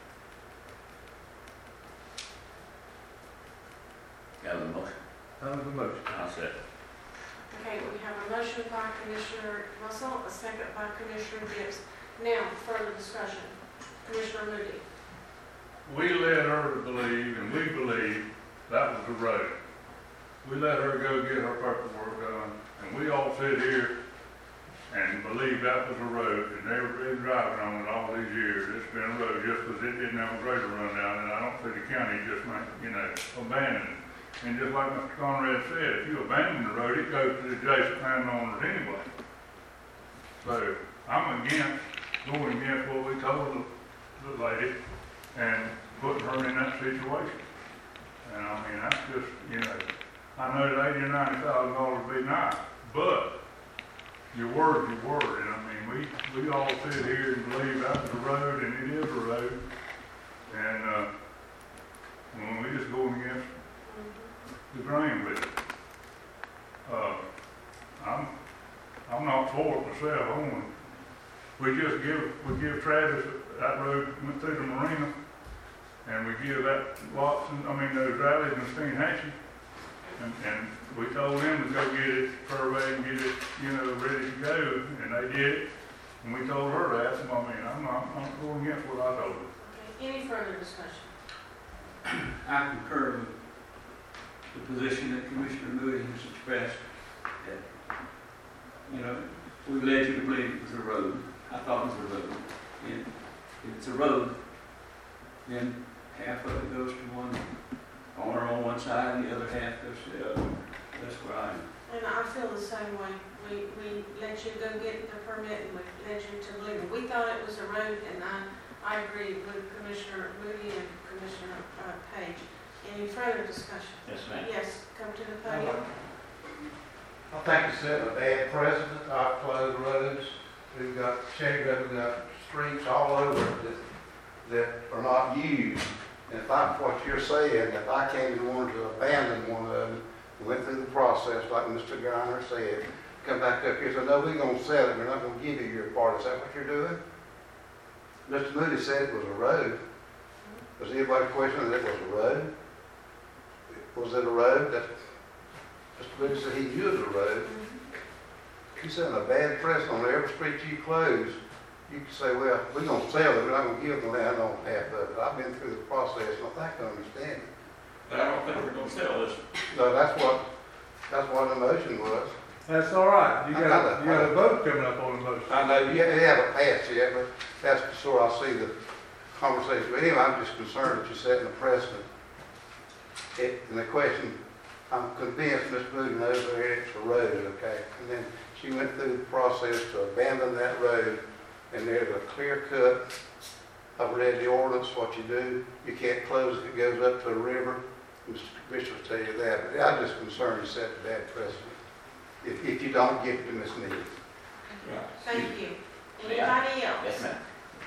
[SPEAKER 1] Got a motion?
[SPEAKER 7] that? How's the motion?
[SPEAKER 1] I'll second.
[SPEAKER 4] Okay, we have a motion by Commissioner Russell, a second by Commissioner Gibbs. Now, further discussion. Commissioner Moody.
[SPEAKER 2] We led her to believe, and we believe, that was the road. We let her go get her paperwork done, and we all sit here and believe that was a road, and never been driving on it all these years. It's been a road just because it didn't have a grader run down, and I don't see the county just might, you know, abandon it. And just like Mister Conrad said, if you abandon the road, it goes to the adjacent landowners anyway. So I'm against, going against what we told the, the lady and putting her in that situation. And I mean, that's just, you know, I know that eighty or ninety thousand dollars would be nice, but your word's your word. And I mean, we, we all sit here and believe that's a road, and it is a road. And, uh, when we just going against the grain with it. Uh, I'm, I'm not for it myself. I want, we just give, we give Travis, that road went through the marina, and we give that Watson, I mean, those rallies and Steinhatchee, and, and we told them to go get it surveyed and get it, you know, ready to go, and they did it. And we told her that, so I mean, I'm not, I'm not going against what I told her.
[SPEAKER 4] Okay, any further discussion?
[SPEAKER 8] I concur with the position that Commissioner Moody has expressed. That, you know, we led you to believe it was a road. I thought it was a road. And if it's a road, then half of it goes to one owner on one side and the other half goes to the other. That's where I am.
[SPEAKER 4] And I feel the same way. We, we let you go get the permit, and we let you to believe it. We thought it was a road, and I, I agree with Commissioner Moody and Commissioner uh, Page. Any further discussion?
[SPEAKER 1] Yes, ma'am.
[SPEAKER 4] Yes, come to the podium.
[SPEAKER 12] I think it's setting a bad precedent. I've closed roads. We've got Shenango, we've got streets all over that, that are not used. And if I, what you're saying, if I came and wanted to abandon one of them, went through the process like Mister Garner said, come back up here and say, no, we're going to sell it. We're not going to give you your part. Is that what you're doing? Mister Moody said it was a road. Was anybody questioning that it was a road? Was it a road? That Mister Moody said he knew it was a road. You setting a bad precedent on every street you close. You can say, well, we're going to sell it. We're not going to give the land on half of it. I've been through the process, and I think I understand it.
[SPEAKER 8] But I don't think we're going to sell this.
[SPEAKER 12] So that's what, that's what the motion was.
[SPEAKER 7] That's all right. You
[SPEAKER 12] I
[SPEAKER 7] got,
[SPEAKER 12] got it.
[SPEAKER 7] you got a vote coming up on the motion.
[SPEAKER 12] I know you you haven't passed yet, but that's so I see the conversation. But anyway, I'm just concerned that you're setting a precedent. It, and the question, I'm convinced Miz Moody knows that it's a road, okay? And then she went through the process to abandon that road, and there's a clear cut. I've read the ordinance, what you do. You can't close it, it goes up to the river. Mister Bishop will tell you that, but I'm just concerned you set a bad precedent if, if you don't give it to Miz Neely.
[SPEAKER 4] Thank you.
[SPEAKER 1] May I?
[SPEAKER 4] Anybody else?
[SPEAKER 1] Yes, ma'am.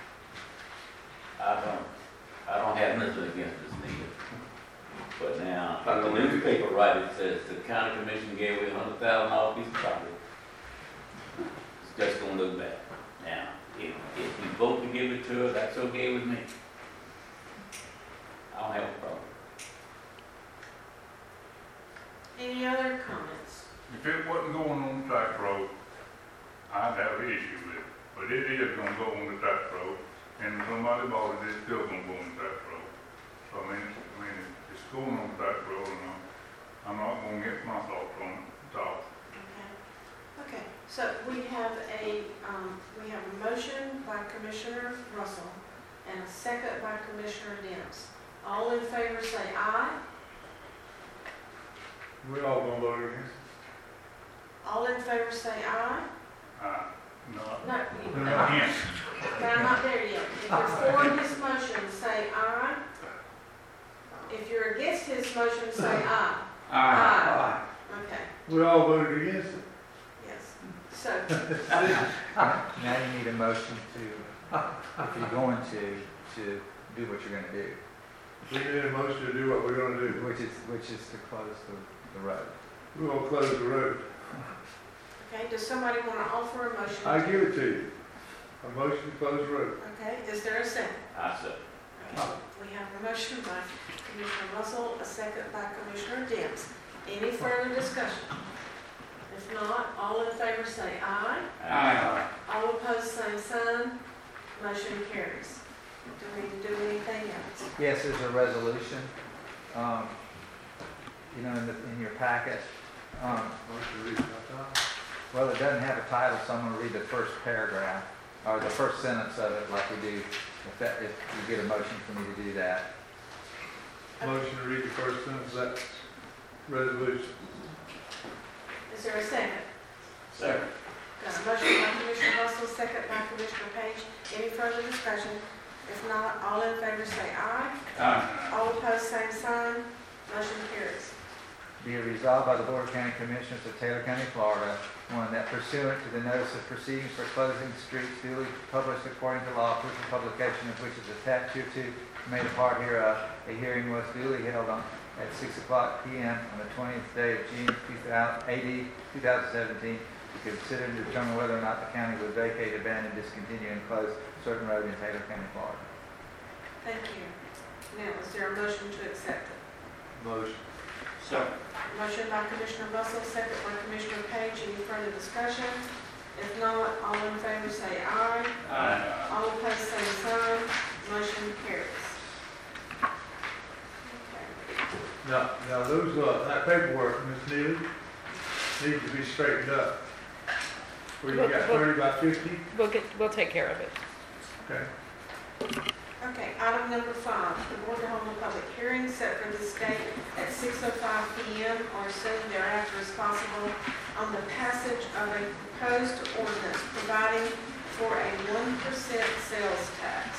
[SPEAKER 1] I don't, I don't have nothing against this nigga. But now, if the newspaper writer says the county commission gave away a hundred thousand dollar piece of property, it's just gonna look bad. Now, if, if we vote to give it to her, that's okay with me. I don't have a problem.
[SPEAKER 4] Any other comments?
[SPEAKER 2] If it wasn't going on the tax road, I'd have an issue with it. But it is gonna go on the tax road, and if somebody bought it, it's still gonna go on the tax road. So I mean, it's, I mean, it's going on the tax road, and I'm, I'm not gonna get my thoughts on it at all.
[SPEAKER 4] Okay. Okay, So we have a, um, we have a motion by Commissioner Russell and a second by Commissioner Dents. All in favor say aye.
[SPEAKER 7] We all gonna vote against
[SPEAKER 4] All in favor say aye.
[SPEAKER 2] Uh, no,
[SPEAKER 4] No, you-
[SPEAKER 7] No.
[SPEAKER 2] again,
[SPEAKER 4] but I'm not there yet. If you're for his motion, say aye. If you're against his motion, say aye. Aye. Okay,
[SPEAKER 7] it. We all voted against it.
[SPEAKER 4] yes. So,
[SPEAKER 5] Now you need a motion to, if you're going to, to do what you're gonna do,
[SPEAKER 7] We need a motion to do what we're gonna do.
[SPEAKER 5] which is, which is to close the, the road.
[SPEAKER 7] We're gonna close the road.
[SPEAKER 4] okay, does somebody want to offer a motion?
[SPEAKER 7] I give it to you. A motion to close the road.
[SPEAKER 4] Okay, is there a second?
[SPEAKER 1] I said,
[SPEAKER 4] Okay, we have a motion by Commissioner Russell, a second by Commissioner Dents. Any further discussion? If not, all in favor say aye.
[SPEAKER 8] Aye.
[SPEAKER 4] All opposed, same sign. Motion carries. Do we need to do anything else?
[SPEAKER 5] Yes, there's a resolution, um, you know, in the, in your packet. Um,
[SPEAKER 7] Motion to read by title.
[SPEAKER 5] well, it doesn't have a title, so I'm gonna read the first paragraph, or the first sentence of it like we do, if that, if you get a motion for me to do that.
[SPEAKER 7] Motion to read the first sentence of that resolution.
[SPEAKER 4] Is there a second?
[SPEAKER 8] Second.
[SPEAKER 4] Got a motion by Commissioner Russell, second by Commissioner Page. Any further discussion? If not, all in favor say aye.
[SPEAKER 8] Aye.
[SPEAKER 4] All opposed, same sign. Motion carries.
[SPEAKER 5] Be it resolved by the Board of County Commissioners of Taylor County, Florida, one, that pursuant to the notice of proceedings for closing streets duly published according to law, proof of publication of which is attached hereto, made a part hereof, a hearing was duly held on, at six o'clock P M on the twentieth day of June, two thousand, A D, two thousand seventeen, to consider and determine whether or not the county would vacate, abandon, discontinue, and close certain road in Taylor County, Florida.
[SPEAKER 4] Thank you. Now, is there a motion to accept it?
[SPEAKER 7] Motion.
[SPEAKER 8] Second.
[SPEAKER 4] Motion by Commissioner Russell, second by Commissioner Page. Any further discussion? If not, all in favor say aye.
[SPEAKER 8] Aye.
[SPEAKER 4] All opposed, same sign. Motion carries. Okay.
[SPEAKER 7] Now, now those, uh, that paperwork, Miss Neely, needs to be straightened up. Where you got
[SPEAKER 10] Well, well-
[SPEAKER 7] thirty by fifty,
[SPEAKER 10] We'll get, we'll take care of it.
[SPEAKER 7] okay?
[SPEAKER 4] Okay, item number five, the board to hold a public hearing set for this date at six oh five P M or soon thereafter as possible on the passage of a proposed ordinance providing for a one percent sales tax.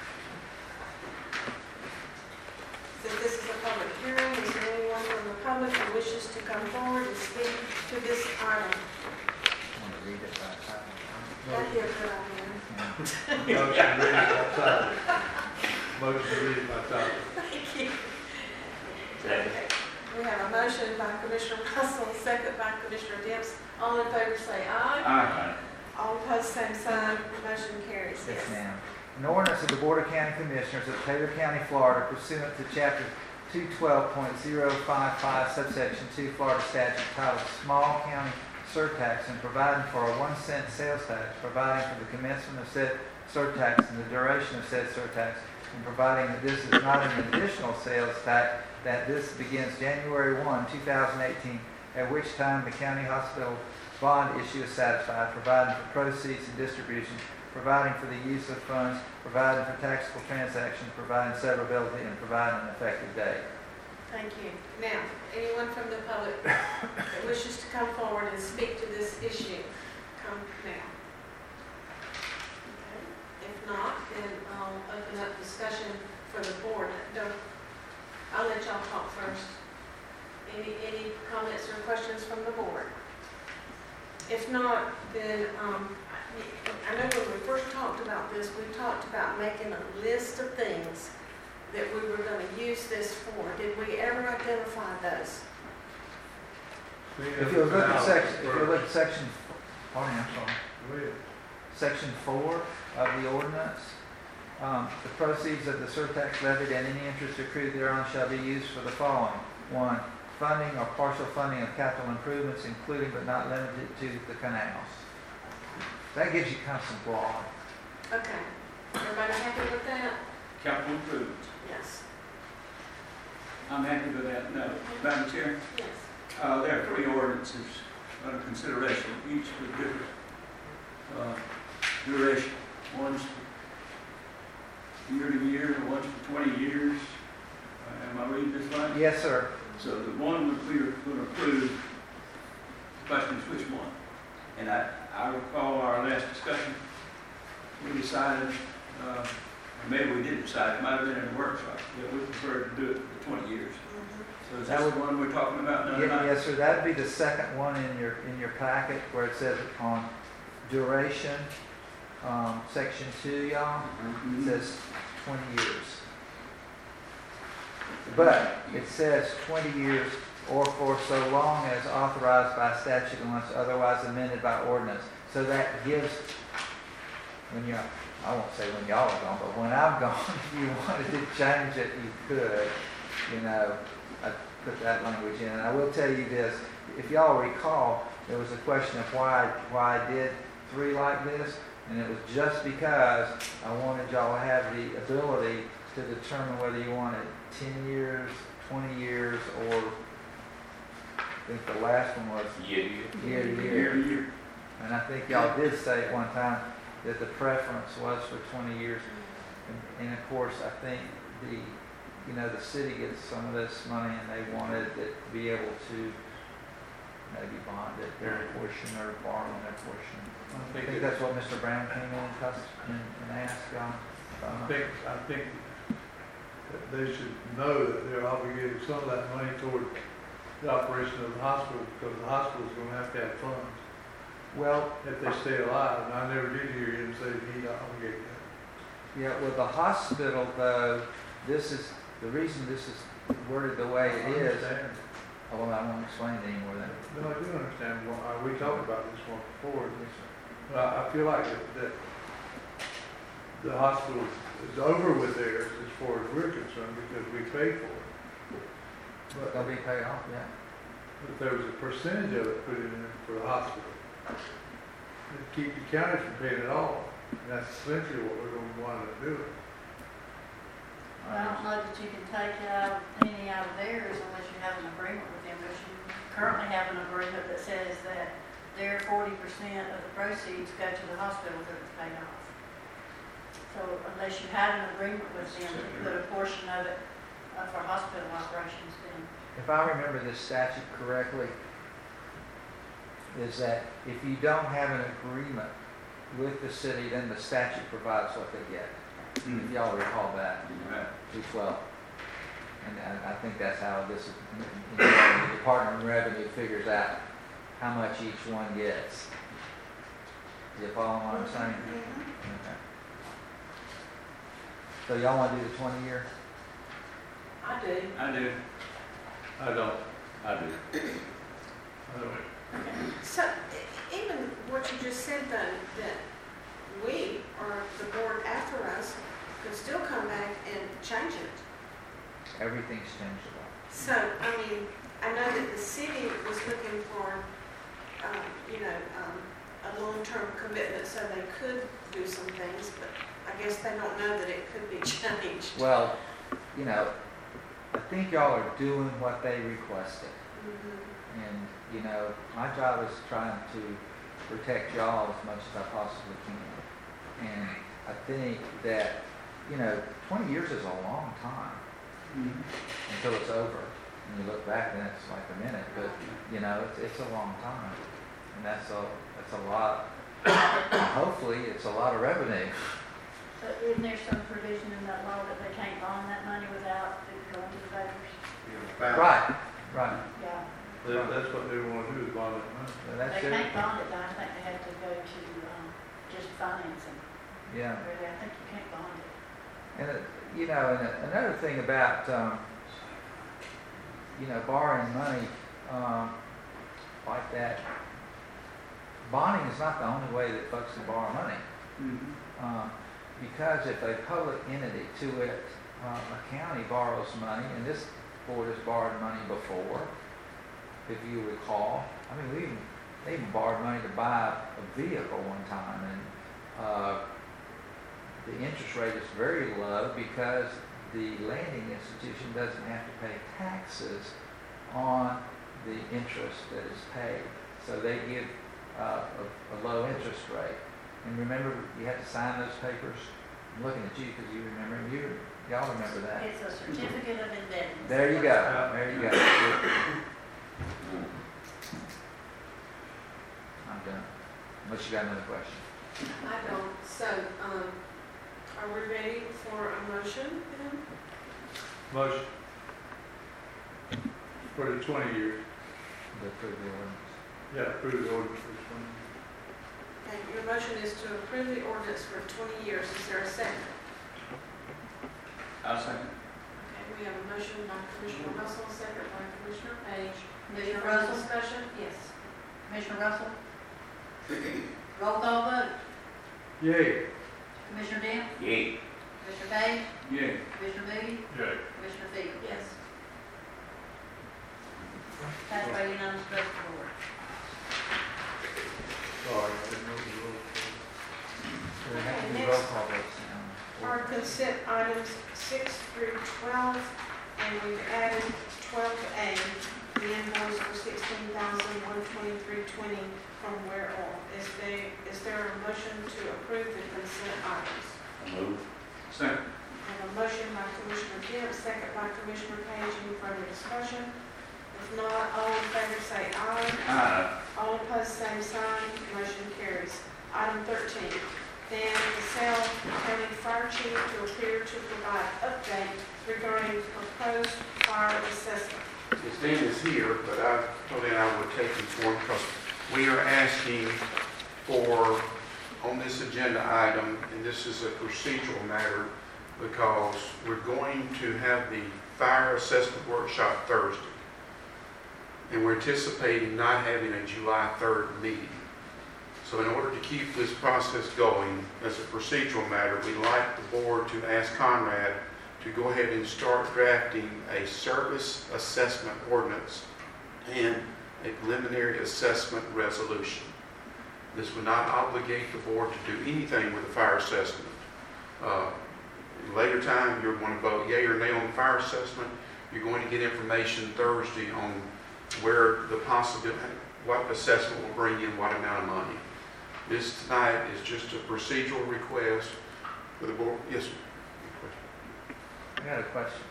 [SPEAKER 4] Since this is a public hearing, is there anyone from the public who wishes to come forward and speak to this item?
[SPEAKER 5] I want to read it by title.
[SPEAKER 4] That'd be a good idea.
[SPEAKER 5] Yeah.
[SPEAKER 7] Motion to read it by title. Motion to read it by title.
[SPEAKER 4] Thank you.
[SPEAKER 1] second.
[SPEAKER 4] Okay. We have a motion by Commissioner Russell, second by Commissioner Dents. All in favor say aye.
[SPEAKER 8] Aye.
[SPEAKER 4] All opposed, same sign. Motion carries.
[SPEAKER 5] Yes, ma'am. An ordinance of the Board of County Commissioners of Taylor County, Florida pursuant to Chapter two twelve point oh five five subsection two Florida statute titled Small County Surtax and providing for a one cent sales tax, providing for the commencement of said surtax and the duration of said surtax, and providing that this is not an additional sales tax, that this begins January first, two thousand eighteen, at which time the county hospital bond issue is satisfied, providing for proceeds and distribution, providing for the use of funds, providing for taxable transactions, providing severability, and providing an effective date.
[SPEAKER 4] Thank you. Now, anyone from the public that wishes to come forward and speak to this issue, come now. Okay. If not, then I'll open up discussion for the board. Don't, I'll let y'all talk first. Any, any comments or questions from the board? If not, then, um, I know when we first talked about this, we talked about making a list of things that we were going to use this for. Did we ever identify those?
[SPEAKER 5] If you look at section, if you look at section, pardon me, I'm sorry.
[SPEAKER 7] Go ahead.
[SPEAKER 5] Section four of the ordinance, um, the proceeds of the surtax levied and any interest accrued thereon shall be used for the following. One, funding or partial funding of capital improvements, including but not limited to the canals. That gives you kind of some broad.
[SPEAKER 4] Okay. Everybody happy with that?
[SPEAKER 8] Capital improvements.
[SPEAKER 4] Yes.
[SPEAKER 8] I'm happy with that. No. Madam Chair,
[SPEAKER 4] Yes.
[SPEAKER 8] uh, there are three ordinances under consideration, each with different, uh, duration. One's for year to year, and one's for twenty years. Uh, Am I reading this right?
[SPEAKER 5] Yes, sir.
[SPEAKER 8] So the one that we are going to approve, the question is which one? And I, I recall our last discussion, we decided, uh, or maybe we didn't decide, it might have been in the workshop, that we preferred to do it for twenty years. So is that the one we're talking about now
[SPEAKER 5] Ye-
[SPEAKER 8] tonight?
[SPEAKER 5] Yes, sir, that'd be the second one in your, in your packet where it says on duration, um, section two, y'all, it
[SPEAKER 8] Mhm.
[SPEAKER 5] says twenty years. But it says twenty years or for so long as authorized by statute unless otherwise amended by ordinance. So that gives, when you're, I won't say when y'all are gone, but when I'm gone, if you wanted to change it, you could, you know, I put that language in. And I will tell you this, if y'all recall, there was a question of why, why I did three like this, and it was just because I wanted y'all to have the ability to determine whether you wanted ten years, twenty years, or I think the last one was
[SPEAKER 1] Year to year.
[SPEAKER 5] year to
[SPEAKER 8] Year
[SPEAKER 5] year.
[SPEAKER 8] to year.
[SPEAKER 5] And I think y'all did say at one time that the preference was for twenty years. And, and of course, I think the, you know, the city gets some of this money and they wanted it to be able to maybe bond it, their portion or borrow their portion. I think
[SPEAKER 7] it-
[SPEAKER 5] that's what Mister Brown came in and cus- and and asked y'all.
[SPEAKER 7] I think, I think that they should know that they're obligated some of that money toward the operation of the hospital, because the hospital's gonna have to have funds
[SPEAKER 5] Well,
[SPEAKER 7] if they stay alive, and I never did hear him say that he obligated that.
[SPEAKER 5] yeah, with the hospital though, this is, the reason this is worded the way it
[SPEAKER 7] I
[SPEAKER 5] is,
[SPEAKER 7] understand.
[SPEAKER 5] oh, well, I won't explain it anymore then.
[SPEAKER 7] No, I do understand, well, uh, we talked about this one before, but I, I feel like that, that the hospital is over with theirs as far as we're concerned, because we paid for it.
[SPEAKER 5] It's
[SPEAKER 7] But
[SPEAKER 5] gonna be paid off, yeah.
[SPEAKER 7] if there was a percentage of it put in there for the hospital, it'd keep the county from paying it all, and that's essentially what we're gonna wind up doing.
[SPEAKER 6] Well, I don't know that you can take out any out of theirs unless you have an agreement with them, but you currently have an agreement that says that their forty percent of the proceeds go to the hospital that it's paid off. So unless you had an agreement with them to put a portion of it uh, for hospital operations, then
[SPEAKER 5] If I remember this statute correctly, is that if you don't have an agreement with the city, then the statute provides what they get. If y'all recall that,
[SPEAKER 8] Right.
[SPEAKER 5] two twelve. And, and I think that's how this is, you know, the Department of Revenue figures out how much each one gets. Do you follow what I'm saying? Okay. So y'all wanna do the twenty year?
[SPEAKER 4] I do.
[SPEAKER 8] I do.
[SPEAKER 7] I don't.
[SPEAKER 1] I do.
[SPEAKER 7] I don't.
[SPEAKER 4] So e- even what you just said though, that we or the board after us could still come back and change it.
[SPEAKER 5] Everything's changeable.
[SPEAKER 4] So, I mean, I know that the city was looking for, um, you know, um, a long-term commitment so they could do some things, but I guess they don't know that it could be changed.
[SPEAKER 5] Well, you know, I think y'all are doing what they requested.
[SPEAKER 4] Mhm.
[SPEAKER 5] And, you know, my job is trying to protect y'all as much as I possibly can. And I think that, you know, twenty years is a long time
[SPEAKER 8] Mhm.
[SPEAKER 5] until it's over. And you look back and it's like a minute, but, you know, it's, it's a long time. And that's a, that's a lot, and hopefully it's a lot of revenue.
[SPEAKER 6] but isn't there some provision in that law that they can't bond that money without it going to the voters?
[SPEAKER 5] Right, right.
[SPEAKER 6] Yeah,
[SPEAKER 7] That, that's what they wanna do, is bond that money.
[SPEAKER 5] So that's
[SPEAKER 6] they
[SPEAKER 5] it.
[SPEAKER 6] can't bond it, but I think they have to go to, um, just financing.
[SPEAKER 5] Yeah.
[SPEAKER 6] Really, I think you can't bond it.
[SPEAKER 5] And, uh, you know, and uh, another thing about, um, you know, borrowing money, um, like that, bonding is not the only way that folks can borrow money.
[SPEAKER 8] Mhm.
[SPEAKER 5] Um, because if a public entity, to it, uh, a county borrows money, and this board has borrowed money before, if you recall. I mean, we even, they even borrowed money to buy a vehicle one time, and, uh, the interest rate is very low because the lending institution doesn't have to pay taxes on the interest that is paid. so they give uh, a, a low interest rate. And remember, you had to sign those papers. I'm looking at you because you remember, you, y'all remember that.
[SPEAKER 6] It's a certificate of indebtedness.
[SPEAKER 5] There you go, there you go. I'm done, unless you got another question.
[SPEAKER 4] I don't, so, um, are we ready for a motion then?
[SPEAKER 7] Motion. For the twenty years.
[SPEAKER 5] To approve the ordinance.
[SPEAKER 7] Yeah, approve the ordinance for twenty.
[SPEAKER 4] Okay, your motion is to approve the ordinance for twenty years. Is there a second?
[SPEAKER 8] I'll second.
[SPEAKER 4] Okay, we have a motion by Commissioner Russell, a second by Commissioner Page. Any
[SPEAKER 6] Commissioner
[SPEAKER 4] further
[SPEAKER 6] Russell?
[SPEAKER 4] discussion? Yes.
[SPEAKER 6] Commissioner Russell? Roll call vote.
[SPEAKER 7] Yay.
[SPEAKER 6] Commissioner Dent?
[SPEAKER 1] Yay.
[SPEAKER 6] Commissioner Page?
[SPEAKER 8] Yeah.
[SPEAKER 6] Commissioner Booty?
[SPEAKER 2] Yay.
[SPEAKER 6] Commissioner Fields?
[SPEAKER 4] Yes.
[SPEAKER 6] Passed by unanimous vote of the board.
[SPEAKER 7] Sorry, I didn't know the rule.
[SPEAKER 5] So we have to
[SPEAKER 4] Okay,
[SPEAKER 5] do
[SPEAKER 4] next.
[SPEAKER 5] roll call votes now.
[SPEAKER 4] Our consent items six through twelve, and we've added twelve A, the invoice for sixteen thousand one twenty-three twenty from Ware Oil. Is there, is there a motion to approve the consent items?
[SPEAKER 1] Move.
[SPEAKER 8] Second.
[SPEAKER 4] I have a motion by Commissioner Gibbs, second by Commissioner Page. Any further discussion? If not, all in favor say aye.
[SPEAKER 8] Aye.
[SPEAKER 4] All opposed, same sign. Motion carries. Item thirteen, Dan Cassell, County Fire Chief, to appear to provide update regarding proposed fire assessment.
[SPEAKER 11] Yes, Dan is here, but I told him I would take him for him because we are asking for, on this agenda item, and this is a procedural matter, because we're going to have the fire assessment workshop Thursday. And we're anticipating not having a July third meeting. So in order to keep this process going, as a procedural matter, we'd like the board to ask Conrad to go ahead and start drafting a service assessment ordinance and a preliminary assessment resolution. This would not obligate the board to do anything with the fire assessment. Uh, later time, you're going to vote yea or nay on the fire assessment. You're going to get information Thursday on where the possibility, what assessment will bring in what amount of money. This tonight is just a procedural request for the board. Yes, sir.
[SPEAKER 5] I got a question.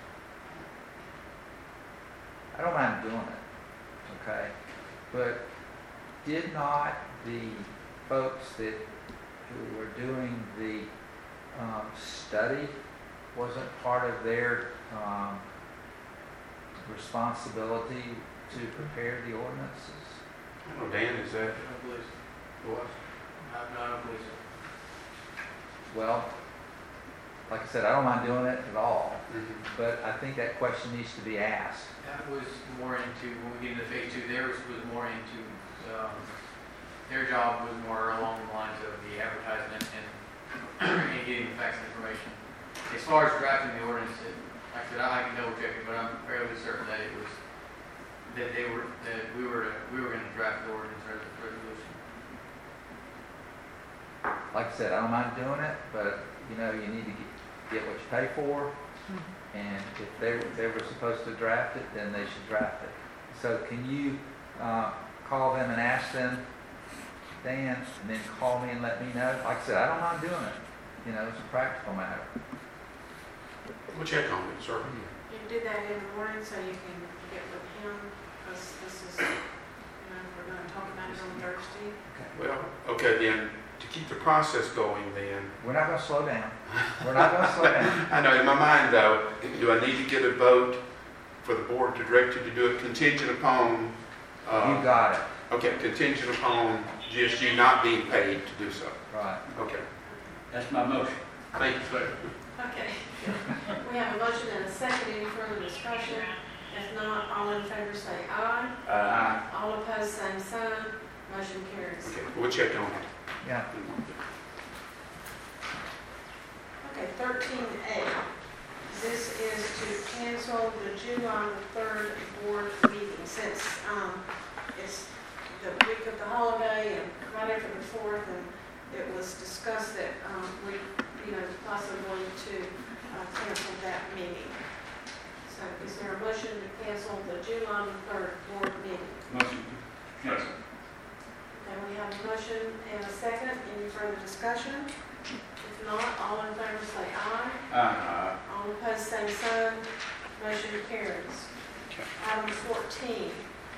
[SPEAKER 5] I don't mind doing it, okay? But did not the folks that, who were doing the um, study, wasn't part of their um, responsibility to prepare the ordinances?
[SPEAKER 11] I don't know, Dan, is that
[SPEAKER 13] I don't believe so.
[SPEAKER 11] what?
[SPEAKER 13] No, no, I don't believe so.
[SPEAKER 5] Well, like I said, I don't mind doing it at all,
[SPEAKER 11] Mm-hmm.
[SPEAKER 5] but I think that question needs to be asked.
[SPEAKER 13] That was more into, when we get into phase two, theirs was more into, um, their job was more along the lines of the advertisement and, and getting the facts and information. As far as drafting the ordinance, it, like I said, I can double check it, but I'm fairly certain that it was, that they were, that we were, we were gonna draft the ordinance or the resolution.
[SPEAKER 5] Like I said, I don't mind doing it, but, you know, you need to get, get what you pay for. And if they, were- they were supposed to draft it, then they should draft it. So can you, uh, call them and ask them, Dan, and then call me and let me know? Like I said, I don't mind doing it. You know, it's a practical matter.
[SPEAKER 11] We'll check on it, sir.
[SPEAKER 4] You can do that in the morning so you can get with him, because this is, you know, we're gonna talk about it on Thursday.
[SPEAKER 11] Well, okay, then, to keep the process going then,
[SPEAKER 5] We're not gonna slow down. We're not gonna slow down.
[SPEAKER 11] I know in my mind though, do I need to get a vote for the board to direct you to do it contingent upon,
[SPEAKER 5] You
[SPEAKER 11] uh,
[SPEAKER 5] got it.
[SPEAKER 11] okay, contingent upon G S U not being paid to do so?
[SPEAKER 5] Right.
[SPEAKER 11] Okay.
[SPEAKER 8] That's my motion.
[SPEAKER 11] Thank you, sir.
[SPEAKER 4] Okay. We have a motion and a second. Any further discussion? If not, all in favor say aye.
[SPEAKER 8] Aye.
[SPEAKER 4] All opposed, same sign. Motion carries.
[SPEAKER 11] Okay, we'll check on it.
[SPEAKER 5] Yeah.
[SPEAKER 4] Okay, thirteen A. This is to cancel the July the third board meeting since, um, it's the week of the holiday and Friday for the fourth, and it was discussed that, um, we, you know, possibly to, uh, cancel that meeting. So is there a motion to cancel the July the third board meeting?
[SPEAKER 8] Motion. Cancel.
[SPEAKER 4] discussion? If not, all in favor say aye.
[SPEAKER 8] Aye.
[SPEAKER 4] All opposed, same sign. Motion carries.
[SPEAKER 11] Okay.
[SPEAKER 4] Item fourteen.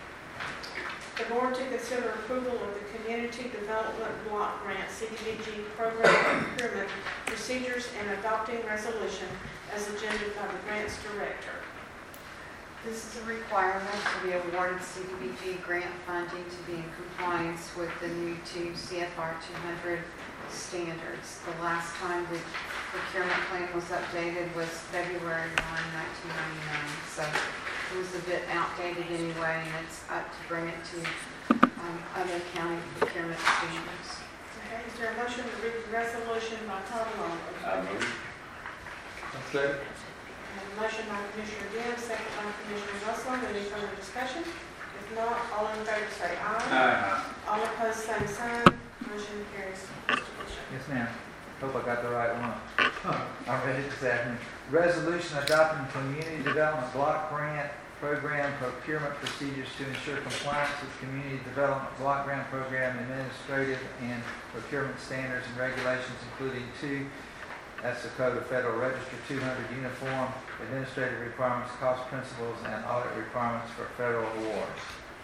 [SPEAKER 4] The board to consider approval of the Community Development Block Grant C D B G program procurement procedures and adopting resolution as agendaed by the grants director.
[SPEAKER 14] This is a requirement to be awarded C D B G grant funding to be in compliance with the new two C F R two hundred standards. The last time the procurement plan was updated was February first, nineteen ninety-nine. So it was a bit outdated anyway, and it's up to bring it to um, other county procurement standards.
[SPEAKER 4] Okay, is there a motion to read the resolution by title only?
[SPEAKER 8] I move.
[SPEAKER 5] Okay.
[SPEAKER 4] I have a motion by Commissioner Gibbs, second by Commissioner Russell. Any further discussion? If not, all in favor say aye.
[SPEAKER 8] Aye.
[SPEAKER 4] All opposed, same sign. Motion carries. Mister Bishop.
[SPEAKER 5] Yes, ma'am. Hope I got the right one. I'm ready this afternoon. Resolution adopting community development block grant program procurement procedures to ensure compliance with community development block grant program administrative and procurement standards and regulations, including two, that's the Code of Federal Register two hundred uniform administrative requirements, cost principles, and audit requirements for federal awards.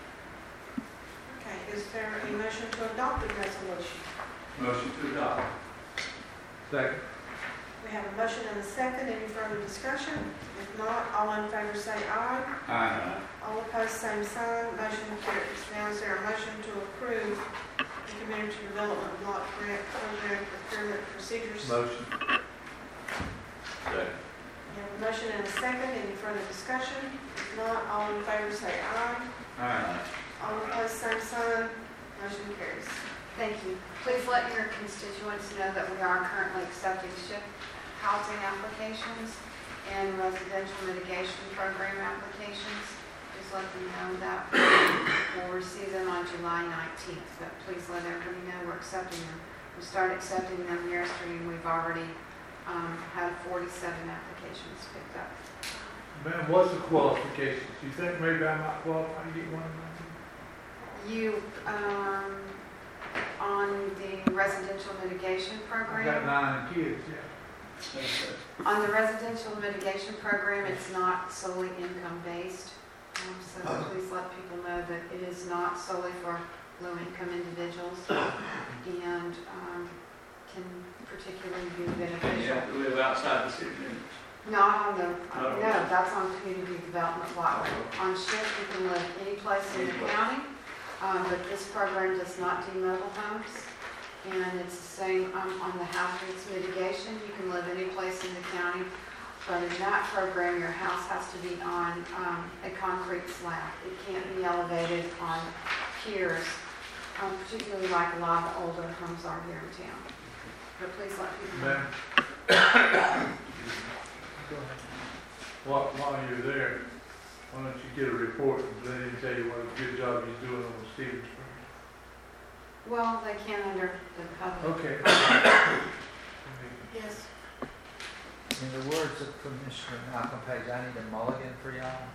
[SPEAKER 4] Okay, is there a motion to adopt the resolution?
[SPEAKER 8] Motion to adopt.
[SPEAKER 5] Second.
[SPEAKER 4] We have a motion and a second. Any further discussion? If not, all in favor say aye.
[SPEAKER 8] Aye.
[SPEAKER 4] All opposed, same sign. Motion carries. Now, is there a motion to approve the Community Development Block Grant Program procurement procedures?
[SPEAKER 7] Motion.
[SPEAKER 8] Second.
[SPEAKER 4] We have a motion and a second. Any further discussion? If not, all in favor say aye.
[SPEAKER 8] Aye.
[SPEAKER 4] All opposed, same sign. Motion carries.
[SPEAKER 14] Thank you. Please let your constituents know that we are currently accepting SHIP housing applications and residential mitigation program applications. Just let them know that we'll receive them on July nineteenth, but please let everybody know we're accepting them. We started accepting them yesterday, and we've already um, had forty-seven applications picked up.
[SPEAKER 7] Man, what's the qualifications? You think maybe I might qualify to get one of them?
[SPEAKER 14] You, um, on the residential mitigation
[SPEAKER 7] I've
[SPEAKER 14] program?
[SPEAKER 7] got nine kids, yeah.
[SPEAKER 14] On the residential mitigation program, it's not solely income-based. Um, so please let people know that it is not solely for low-income individuals and um, can particularly be
[SPEAKER 8] And you
[SPEAKER 14] beneficial.
[SPEAKER 8] have to live outside the city limits.
[SPEAKER 14] Not on the,
[SPEAKER 8] Not on
[SPEAKER 14] no, that's on community development block. On SHIP, you can live any place in the county, um, but this program does not do mobile homes. And it's the same um, on the hazardous mitigation. You can live any place in the county, but in that program, your house has to be on um, a concrete slab. It can't be elevated on piers, um, particularly like a lot of the older homes are here in town. But please let people know.
[SPEAKER 7] Ma'am? While, while you're there, why don't you get a report and let him tell you what a good job he's doing on Stevens Springs?
[SPEAKER 14] Well, they can under the public.
[SPEAKER 7] Okay.
[SPEAKER 4] Yes.
[SPEAKER 5] In the words of Commissioner Malcolm Page, I need a mulligan for y'all.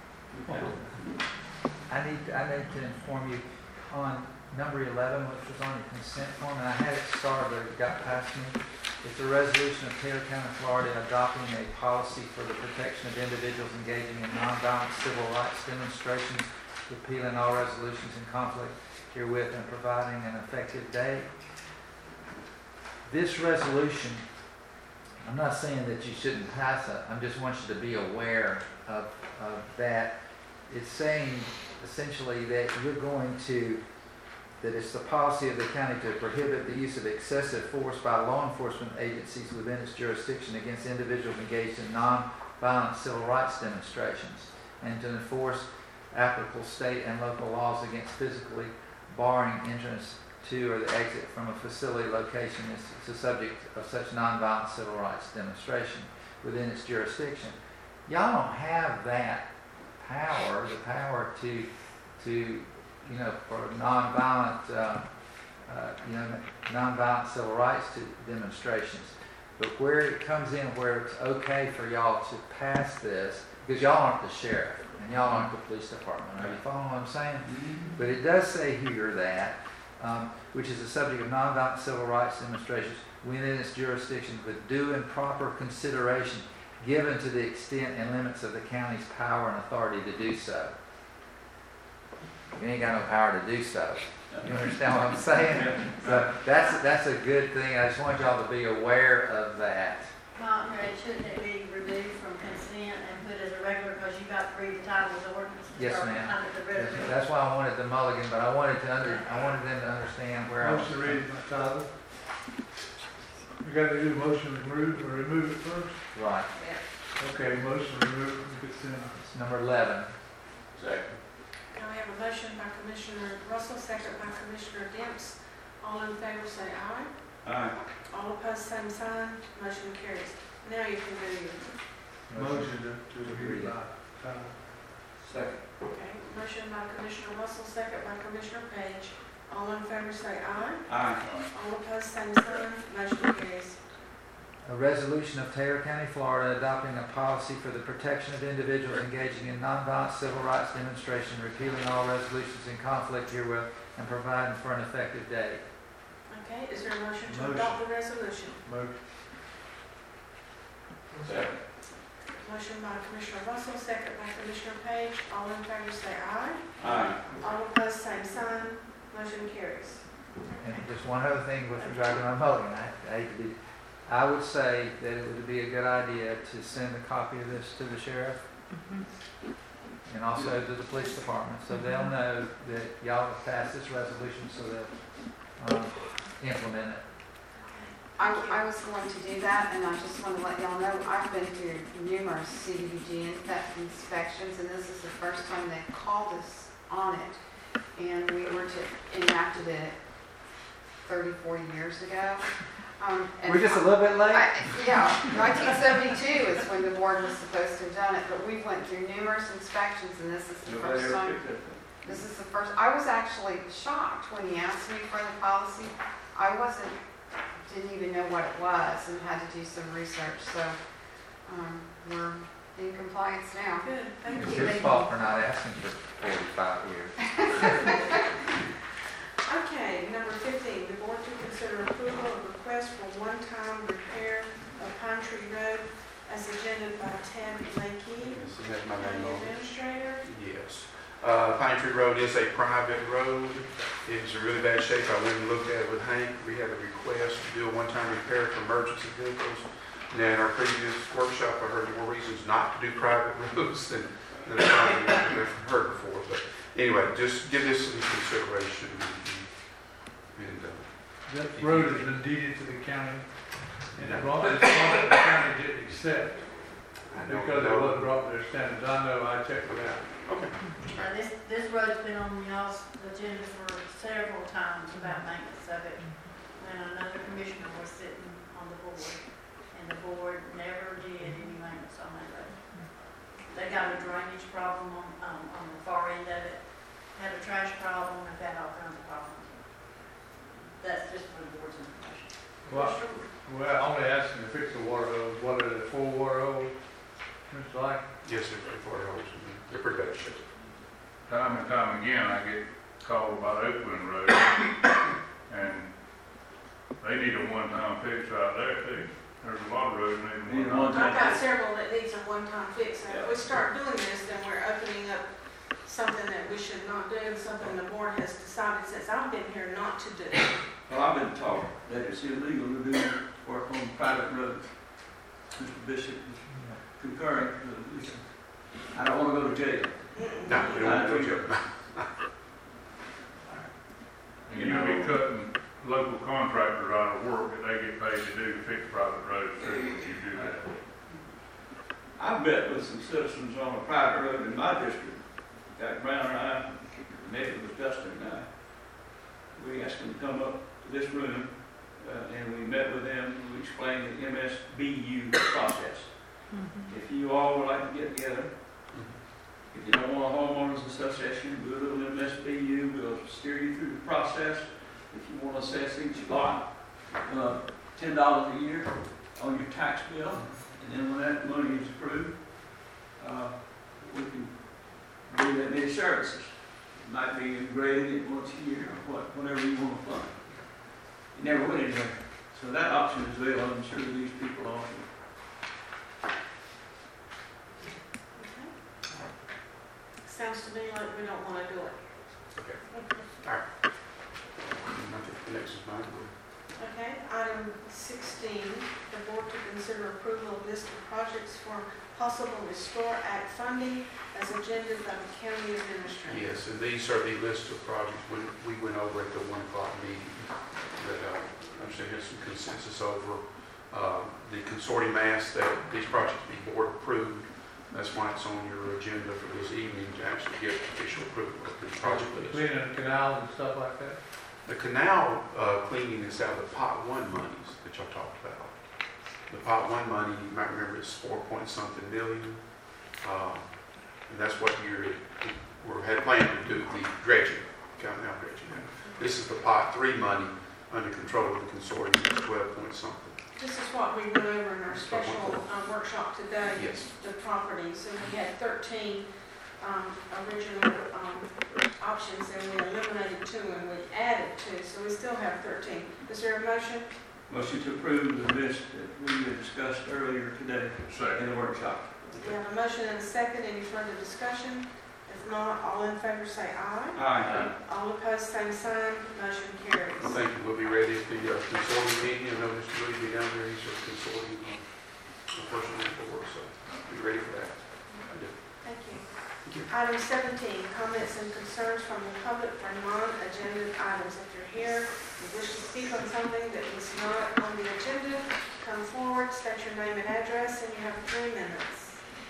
[SPEAKER 5] I need, I need to inform you on number eleven, which was on your consent form, and I had it started, but it got past me. It's a resolution of Taylor County, Florida, adopting a policy for the protection of individuals engaging in nonviolent civil rights demonstrations, repealing all resolutions in conflict herewith and providing an effective date. This resolution, I'm not saying that you shouldn't pass it, I just want you to be aware of, of that. It's saying essentially that you're going to, that it's the policy of the county to prohibit the use of excessive force by law enforcement agencies within its jurisdiction against individuals engaged in non-violent civil rights demonstrations, and to enforce applicable state and local laws against physically barring entrance to or the exit from a facility location is the subject of such nonviolent civil rights demonstration within its jurisdiction. Y'all don't have that power, the power to, to you know, for nonviolent, uh, uh, you know, nonviolent civil rights to demonstrations. But where it comes in, where it's okay for y'all to pass this, because y'all aren't the sheriff and y'all aren't the police department. Are you following what I'm saying? But it does say here that um, which is the subject of nonviolent civil rights demonstrations within its jurisdiction with due and proper consideration given to the extent and limits of the county's power and authority to do so. You ain't got no power to do so. You understand what I'm saying? So that's, that's a good thing. I just want y'all to be aware of that.
[SPEAKER 6] Not right, shouldn't it be removed from consent and put as a regular, because you got to read the title of the ordinance? and
[SPEAKER 5] Yes,
[SPEAKER 6] start
[SPEAKER 5] ma'am.
[SPEAKER 6] under the
[SPEAKER 5] Yes,
[SPEAKER 6] resolution.
[SPEAKER 5] that's why I wanted the mulligan, but I wanted to under, I wanted them to understand where I was.
[SPEAKER 7] Motion to read by title. We got to do motion to remove, or remove it first?
[SPEAKER 5] Right.
[SPEAKER 7] Okay, motion to remove from consent.
[SPEAKER 5] It's number eleven.
[SPEAKER 8] Second.
[SPEAKER 4] Now we have a motion by Commissioner Russell, second by Commissioner Dents. All in favor say aye.
[SPEAKER 8] Aye.
[SPEAKER 4] All opposed, same sign. Motion carries. Now you can do your,
[SPEAKER 7] Motion to, to read by title.
[SPEAKER 8] Second.
[SPEAKER 4] okay, motion by Commissioner Russell, second by Commissioner Page. All in favor say aye.
[SPEAKER 8] Aye.
[SPEAKER 4] All opposed, same sign. Motion carries.
[SPEAKER 5] A resolution of Taylor County, Florida, adopting a policy for the protection of individuals engaging in nonviolent civil rights demonstration, repealing all resolutions in conflict herewith, and providing for an effective date.
[SPEAKER 4] Okay, is there a motion to
[SPEAKER 7] Motion.
[SPEAKER 4] adopt the resolution?
[SPEAKER 7] Motion.
[SPEAKER 8] Second.
[SPEAKER 4] Motion by Commissioner Russell, second by Commissioner Page. All in favor say aye.
[SPEAKER 8] Aye.
[SPEAKER 4] All opposed, same sign. Motion carries.
[SPEAKER 5] And just one other thing with regard to my mulligan, I, I hate to be, I would say that it would be a good idea to send a copy of this to the sheriff and also to the police department, so they'll know that y'all have passed this resolution, so they'll, um, implement it.
[SPEAKER 14] I, I was going to do that, and I just want to let y'all know, I've been through numerous C D B G inspe- inspections, and this is the first time they called us on it. And we were to enacted it thirty, forty years ago. Um, and
[SPEAKER 5] We're just a little bit late?
[SPEAKER 14] I, yeah, nineteen seventy-two is when the board was supposed to have done it, but we went through numerous inspections, and this is the first time. This is the first, I was actually shocked when he asked me for the policy. I wasn't, didn't even know what it was and had to do some research, so, um, we're in compliance now.
[SPEAKER 4] Good, thank
[SPEAKER 5] It's
[SPEAKER 4] you.
[SPEAKER 5] his fault for not asking for forty-five years.
[SPEAKER 4] Okay, number fifteen, the board to consider approval of request for one-time repair of Pine Tree Road as agendaed by Ted Lakey,
[SPEAKER 11] Yes, and that's my
[SPEAKER 4] County
[SPEAKER 11] name on it.
[SPEAKER 4] Administrator.
[SPEAKER 11] Yes. Uh, Pine Tree Road is a private road. It's in really bad shape. I went and looked at it with Hank. We had a request to do a one-time repair for emergency vehicles. Now, in our previous workshop, I heard more reasons not to do private roads than, than I've heard before. But anyway, just give this some consideration. And, uh,
[SPEAKER 7] That road has been deeded to the county, and it brought, it's one that the county didn't accept
[SPEAKER 11] I don't
[SPEAKER 7] because it
[SPEAKER 11] know.
[SPEAKER 7] wasn't brought to their standards. I know, I checked it out.
[SPEAKER 11] Okay.
[SPEAKER 6] Uh, this, this road's been on y'all's agenda for several times about maintenance of it, when another commissioner was sitting on the board, and the board never did any maintenance on that road. They got a drainage problem on, um, on the far end of it, had a trash problem, and had all kinds of problems. That's just for the board's information.
[SPEAKER 7] Well, well, I only asked him to fix the water hose. What are the four water hose, Mister Light?
[SPEAKER 11] Yes, sir. For the holes. They're pretty bad shape.
[SPEAKER 2] Time and time again, I get called about Oakland Road, and they need a one-time fix right there too. There's a lot of roads that need a
[SPEAKER 8] Need
[SPEAKER 2] one-time.
[SPEAKER 8] one-time.
[SPEAKER 4] I've got several that needs a one-time fix, and if we start doing this, then we're opening up something that we should not do, something the board has decided since I've been here not to do.
[SPEAKER 8] Well, I've been taught that it's illegal to do work on private roads. Mister Bishop is concurring. I don't want to go to jail.
[SPEAKER 4] Mm-mm.
[SPEAKER 11] No, we don't want to go.
[SPEAKER 2] And you'll be cutting local contractors out of work that they get paid to do to fix private roads too, if you do that.
[SPEAKER 8] I've met with some citizens on a private road in my district. Got Brown and I, maybe it was Justin and I. We asked them to come up to this room, uh, and we met with them, and we explained the M S B U process. If you all would like to get together, if you don't want a homeowners association, do a little M S B U, we'll steer you through the process. If you want to assess each lot, uh, ten dollars a year on your tax bill, and then when that money is approved, uh, we can do that many services. might be grading it once a year, or what, whatever you want to fund. It never went anywhere. So that option is there, I'm sure these people are.
[SPEAKER 4] Sounds to me like we don't want to do it.
[SPEAKER 3] Okay. All right. I think the next is mine.
[SPEAKER 4] Okay, item sixteen, the board to consider approval of list of projects for possible Restore Act funding as agendas by the county administrator.
[SPEAKER 11] Yes, and these are the list of projects we, we went over at the one o'clock meeting that uh, I'm sure there's some consensus over. Uh, the consortium asked that these projects be board approved. That's why it's on your agenda for this evening to actually get official approval of the project list.
[SPEAKER 7] Cleaning the canals and stuff like that?
[SPEAKER 11] The canal uh, cleaning is out of the pot one monies that y'all talked about. The pot one money, you might remember, it's four point something million. Um, and that's what you're, we had planned to do the dredging, canal dredging. This is the pot three money under control of the consortium, it's twelve point something.
[SPEAKER 4] This is what we went over in our special um, workshop today.
[SPEAKER 11] Yes.
[SPEAKER 4] The properties, and we had thirteen um, original um, options, and we eliminated two and we added two, so we still have thirteen. Is there a motion?
[SPEAKER 8] Motion to approve the list that we had discussed earlier today in the workshop.
[SPEAKER 4] We have a motion and a second. Any further discussion? If not, all in favor say aye.
[SPEAKER 8] Aye.
[SPEAKER 4] All opposed, same sign. Motion carries.
[SPEAKER 11] Well, thank you. We'll be ready at the uh, consortium meeting. I know Mister Lee will be down there. He's a consortium uh, person on the board, so be ready for that. I do.
[SPEAKER 4] Thank you. Item seventeen, comments and concerns from the public for non-agenda items. If you're here, you wish to speak on something that is not on the agenda, come forward, state your name and address, and you have three minutes.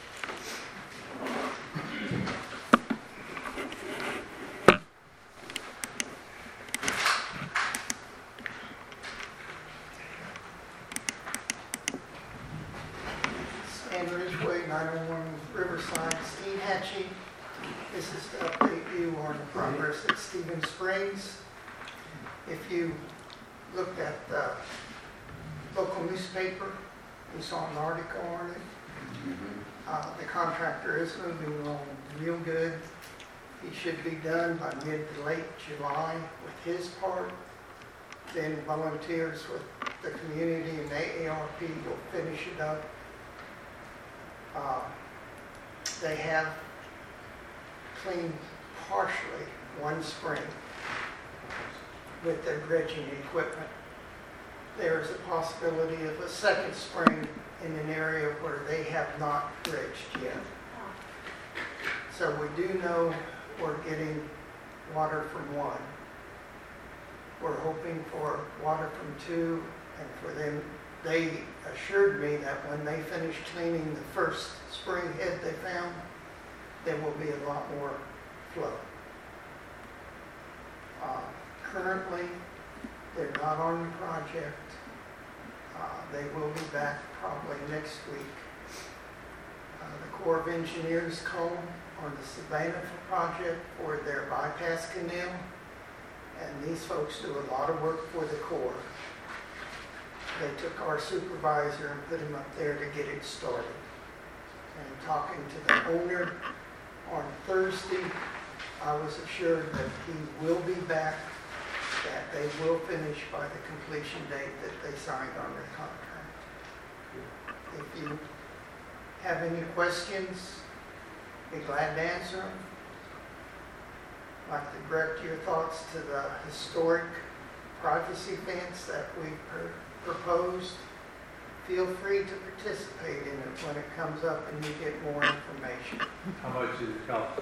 [SPEAKER 15] Andrew Ridgway, nine oh one Riverside, Steve Hatchie. This is to update you on the progress at Stevens Springs. If you looked at the local newspaper, you saw an article on it. Uh, the contractor is moving along real good. He should be done by mid to late July with his part. Then volunteers with the community and A A R P will finish it up. Uh, they have cleaned partially one spring with their dredging equipment. There is a possibility of a second spring in an area where they have not dredged yet. So we do know we're getting water from one. We're hoping for water from two, and for them, they assured me that when they finish cleaning the first spring head they found, there will be a lot more flow. Uh, currently, they're not on the project. Uh, they will be back probably next week. Uh, the Corps of Engineers called on the Savannah project for their bypass canal, and these folks do a lot of work for the Corps. They took our supervisor and put him up there to get it started. And talking to the owner on Thursday, I was assured that he will be back, that they will finish by the completion date that they signed on their contract. If you have any questions, be glad to answer them. I'd like to direct your thoughts to the historic privacy fence that we pr- proposed. Feel free to participate in it when it comes up and you get more information.
[SPEAKER 7] How much does it cost?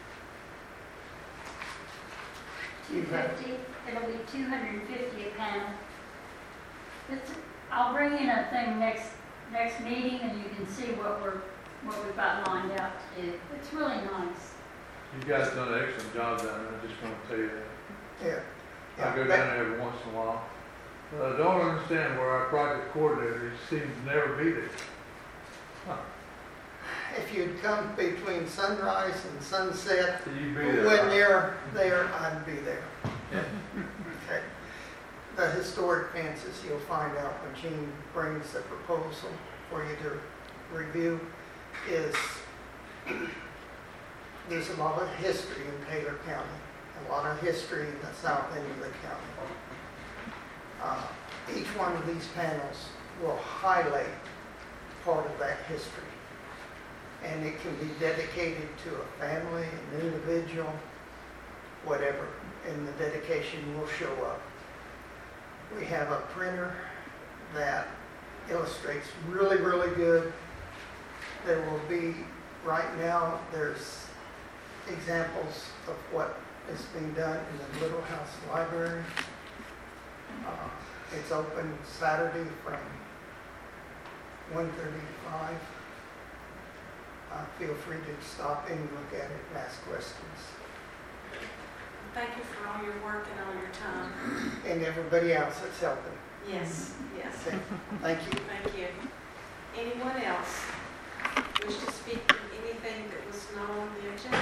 [SPEAKER 16] Two fifty, it'll be two hundred and fifty a panel. It's, I'll bring in a thing next, next meeting and you can see what we're, what we've got lined out to do. It's really nice.
[SPEAKER 7] You guys done an excellent job down there, I just want to tell you that.
[SPEAKER 15] Yeah.
[SPEAKER 7] I go down there every once in a while. But I don't understand where our project coordinator seems to never be there. Huh.
[SPEAKER 15] If you'd come between sunrise and sunset,
[SPEAKER 7] You'd be there.
[SPEAKER 15] when they're there, I'd be there.
[SPEAKER 7] Yeah.
[SPEAKER 15] Okay. The historic fences, you'll find out when Gene brings the proposal for you to review, is there's a lot of history in Taylor County, a lot of history in the south end of the county. Uh, Each one of these panels will highlight part of that history. And it can be dedicated to a family, an individual, whatever, and the dedication will show up. We have a printer that illustrates really, really good. There will be, right now, there's examples of what is being done in the Little House Library. Uh, It's open Saturday from one thirty to five. Uh, feel free to stop in, look at it, and ask questions.
[SPEAKER 4] Thank you for all your work and all your time.
[SPEAKER 15] And everybody else that's helping.
[SPEAKER 4] Yes, yes.
[SPEAKER 15] Okay. Thank you.
[SPEAKER 4] Thank you. Anyone else wish to speak to anything that was not on the agenda?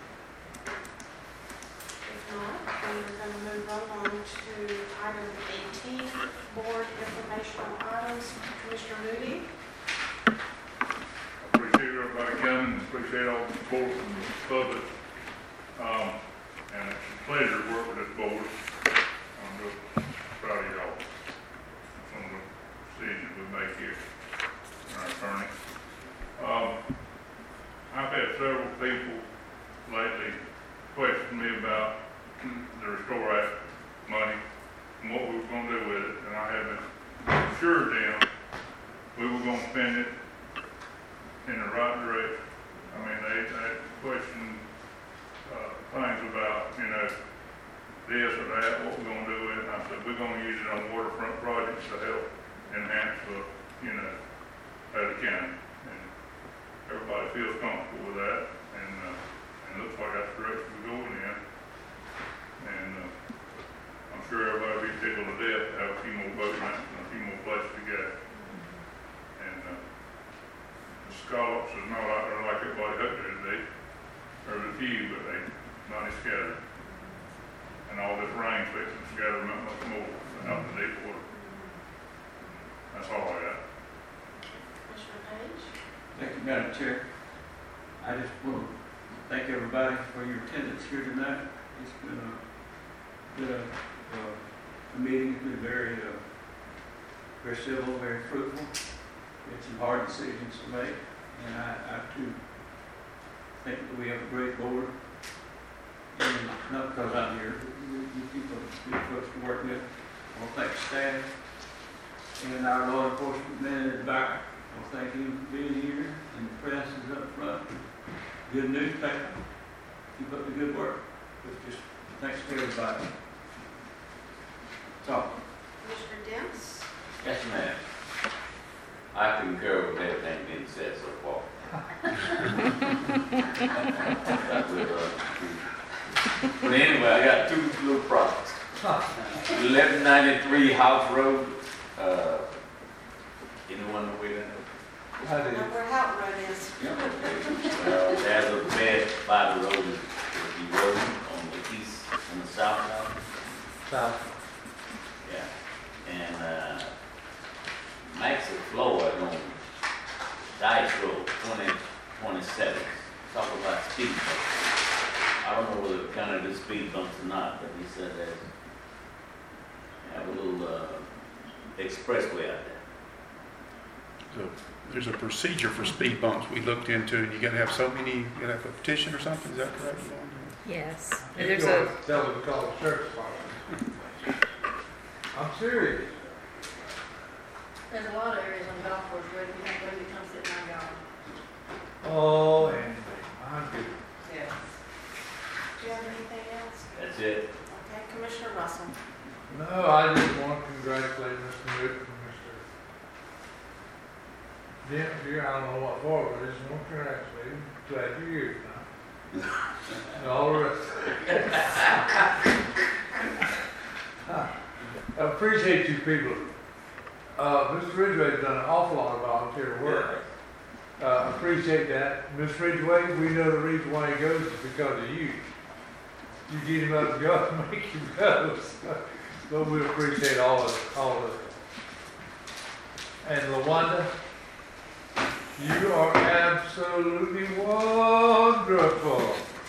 [SPEAKER 4] If not, then we're going to move on to item eighteen, board informational items. Commissioner Moody?
[SPEAKER 2] Appreciate everybody coming, appreciate all the support from the public. Um, and it's a pleasure to work with this board. I'm real proud of y'all. Some of the decisions we make here, our attorney. Um, I've had several people lately question me about the Restore Act money and what we were going to do with it, and I have assured them we were going to spend it in the right direction. I mean, they, they question uh, things about, you know, this or that, what we're going to do with it, and I said, we're going to use it on waterfront projects to help enhance the, you know, the county. And everybody feels comfortable with that, and, uh, and it looks like that's the direction we're going in. And uh, I'm sure everybody will be tickled to death to have a few more boat ramps and a few more places to go. And uh, the scallops is not out there like everybody hoped it would be. There's a few, but they not as scattered. And all this rain fixing to scatter them out much more out in the deep water. That's all I got.
[SPEAKER 4] Commissioner Page?
[SPEAKER 8] Thank you, Madam Chair. I just want to thank everybody for your attendance here tonight. It's been a, been a, uh, a meeting, it's been very, uh, very civil, very fruitful. We had some hard decisions to make, and I, I too think that we have a great board. And not because I'm here, but you, you people are good folks to work with. I want to thank the staff and our law enforcement man in the back. I want to thank him for being here, and the press is up front. Good newspaper. Keep up the good work. But just thanks to everybody. That's all.
[SPEAKER 4] Commissioner Dents?
[SPEAKER 1] Yes, ma'am. I concur with everything being said so far. That will, uh, But anyway, I got two little projects. eleven ninety-three House Road, uh, anyone know where that is?
[SPEAKER 5] I do.
[SPEAKER 4] Know where Houghton Road is?
[SPEAKER 1] Yeah, okay. Uh, there's a bed by the road, the road on the east, on the south side.
[SPEAKER 5] South.
[SPEAKER 1] Yeah, and, uh, Max Floyd on Dice Road, twenty twenty-seven, talk about speed bumps. I don't know whether it counted as speed bumps or not, but he said that have a little, uh, expressway out there.
[SPEAKER 11] So there's a procedure for speed bumps we looked into, and you gotta have so many, you gotta have a petition or something, is that correct?
[SPEAKER 10] Yes.
[SPEAKER 7] If
[SPEAKER 10] There's
[SPEAKER 7] you
[SPEAKER 10] a,
[SPEAKER 7] want to tell them to call the sheriff's department. I'm serious.
[SPEAKER 6] There's a lot of areas on the golf course where you can't believe it comes sitting on yard.
[SPEAKER 7] Oh, and I'm good.
[SPEAKER 4] Yes. Do you have anything else?
[SPEAKER 1] That's it.
[SPEAKER 4] Okay, Commissioner Russell?
[SPEAKER 7] No, I just want to congratulate Mister Newton and Mister Dent here. I don't know what for, but I just want to congratulate him. Glad you're here tonight. And all the rest. I appreciate you people. Uh, Mister Ridgway's done an awful lot of volunteer work. Uh, appreciate that. Miss Ridgway, we know the reason why he goes is because of you. You get him up and go and make him go. So, but we appreciate all of all of it. And LaWanda, you are absolutely wonderful.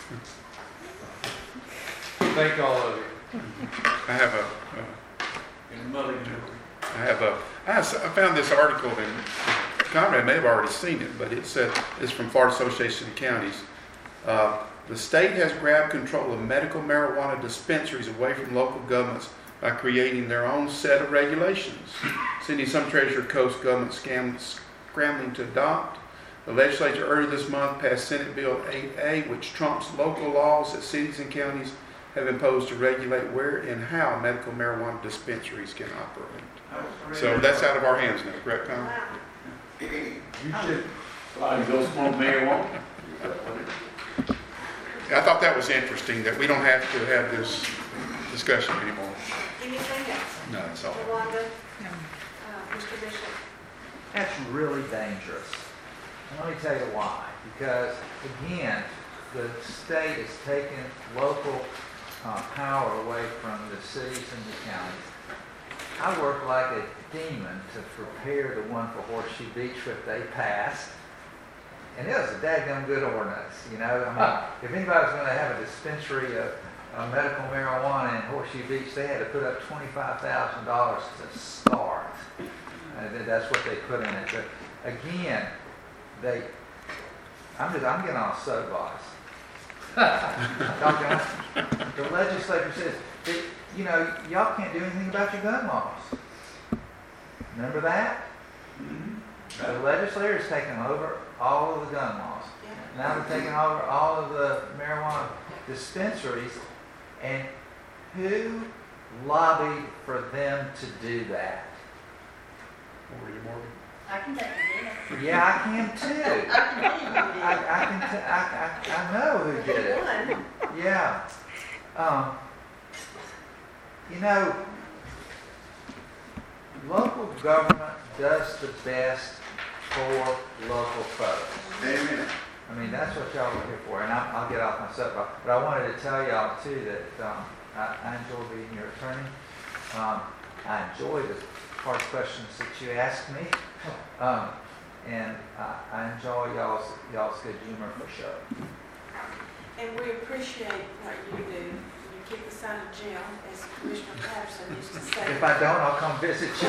[SPEAKER 7] Thank all of you.
[SPEAKER 11] I have a, uh,
[SPEAKER 8] And Mully Joe.
[SPEAKER 11] I have a, I have- I found this article, and Conrad may have already seen it, but it said, it's from Florida Association of Counties. Uh, The state has grabbed control of medical marijuana dispensaries away from local governments by creating their own set of regulations, sending some Treasurer Coast government scam, scrambling to adopt. The legislature earlier this month passed Senate Bill eight A, which trumps local laws that cities and counties have imposed to regulate where and how medical marijuana dispensaries can operate. So that's out of our hands now, correct, Tom?
[SPEAKER 4] Wow.
[SPEAKER 7] You should,
[SPEAKER 8] Like those smoke marijuana.
[SPEAKER 11] I thought that was interesting, that we don't have to have this discussion anymore.
[SPEAKER 4] Anything else?
[SPEAKER 11] No, that's all.
[SPEAKER 4] Yolanda? Uh, Mister Bishop?
[SPEAKER 5] That's really dangerous. And let me tell you why. Because, again, the state is taking local uh, power away from the cities and the counties. I worked like a demon to prepare the one for Horseshoe Beach that they passed. And it was a dadgum good ordinance, you know. I mean, if anybody's going to have a dispensary of, of medical marijuana in Horseshoe Beach, they had to put up twenty-five thousand dollars to start. And that's what they put in it. But again, they, I'm just, I'm getting on a soapbox. The legislature says, that, you know, y'all can't do anything about your gun laws. Remember that? The legislature is taking over all of the gun laws. Now they're taking over all of the marijuana dispensaries. And who lobbied for them to do that?
[SPEAKER 6] I can take it, yeah.
[SPEAKER 5] Yeah, I can too. I, I can. T- I, I, I know who did it.
[SPEAKER 4] One.
[SPEAKER 5] Yeah. Um, you know, local government does the best for local folks.
[SPEAKER 8] Amen.
[SPEAKER 5] I mean, that's what y'all are here for, and I'll, I'll get off my soapbox. But I wanted to tell y'all too that um, I, I enjoy being your attorney. Um, I enjoy the hard questions that you ask me, um, and I, I enjoy y'all's y'all's good humor for sure.
[SPEAKER 4] And we appreciate what you do. You keep us out of jail, as Commissioner Patterson used to say.
[SPEAKER 5] If I don't, I'll come visit you.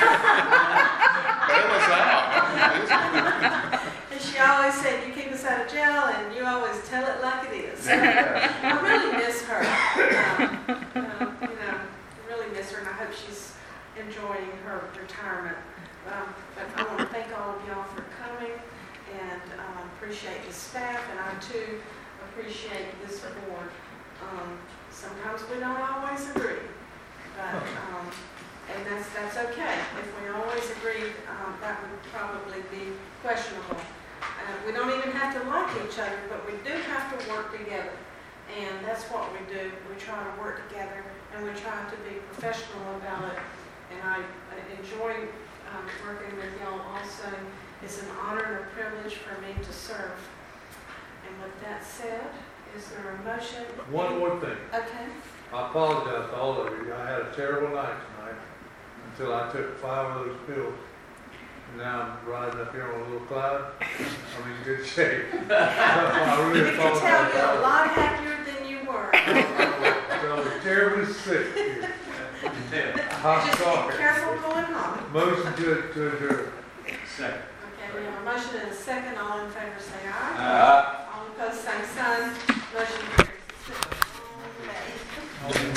[SPEAKER 11] Bail us out.
[SPEAKER 4] And she always said, you keep us out of jail, and you always tell it like it is. I really miss her. Um, um, you know, I really miss her, and I hope she's enjoying her retirement. Um, but I want to thank all of y'all for coming, and um, appreciate the staff, and I too appreciate this board. Um, sometimes we don't always agree, but um, and that's that's okay. If we always agreed, um, that would probably be questionable. Uh, we don't even have to like each other, but we do have to work together, and that's what we do. We try to work together, and we try to be professional about it. And I, I enjoy um, working with y'all also. It's an honor and a privilege for me to serve. And with that said, is there a motion?
[SPEAKER 7] one more thing.
[SPEAKER 4] Okay.
[SPEAKER 7] I apologize to all of you. I had a terrible night tonight until I took five of those pills. And now I'm riding up here on a little cloud. I'm in good shape. I really
[SPEAKER 4] We can tell
[SPEAKER 7] apologize.
[SPEAKER 4] you're a lot happier than you were.
[SPEAKER 7] I was terribly sick here. I'm
[SPEAKER 4] Just
[SPEAKER 7] sorry.
[SPEAKER 4] be careful going home.
[SPEAKER 7] Motion to, to adjourn.
[SPEAKER 8] Second.
[SPEAKER 4] Okay, we have a motion and a second. All in favor say aye.
[SPEAKER 8] Aye.
[SPEAKER 4] All opposed, same sign. Motion carries.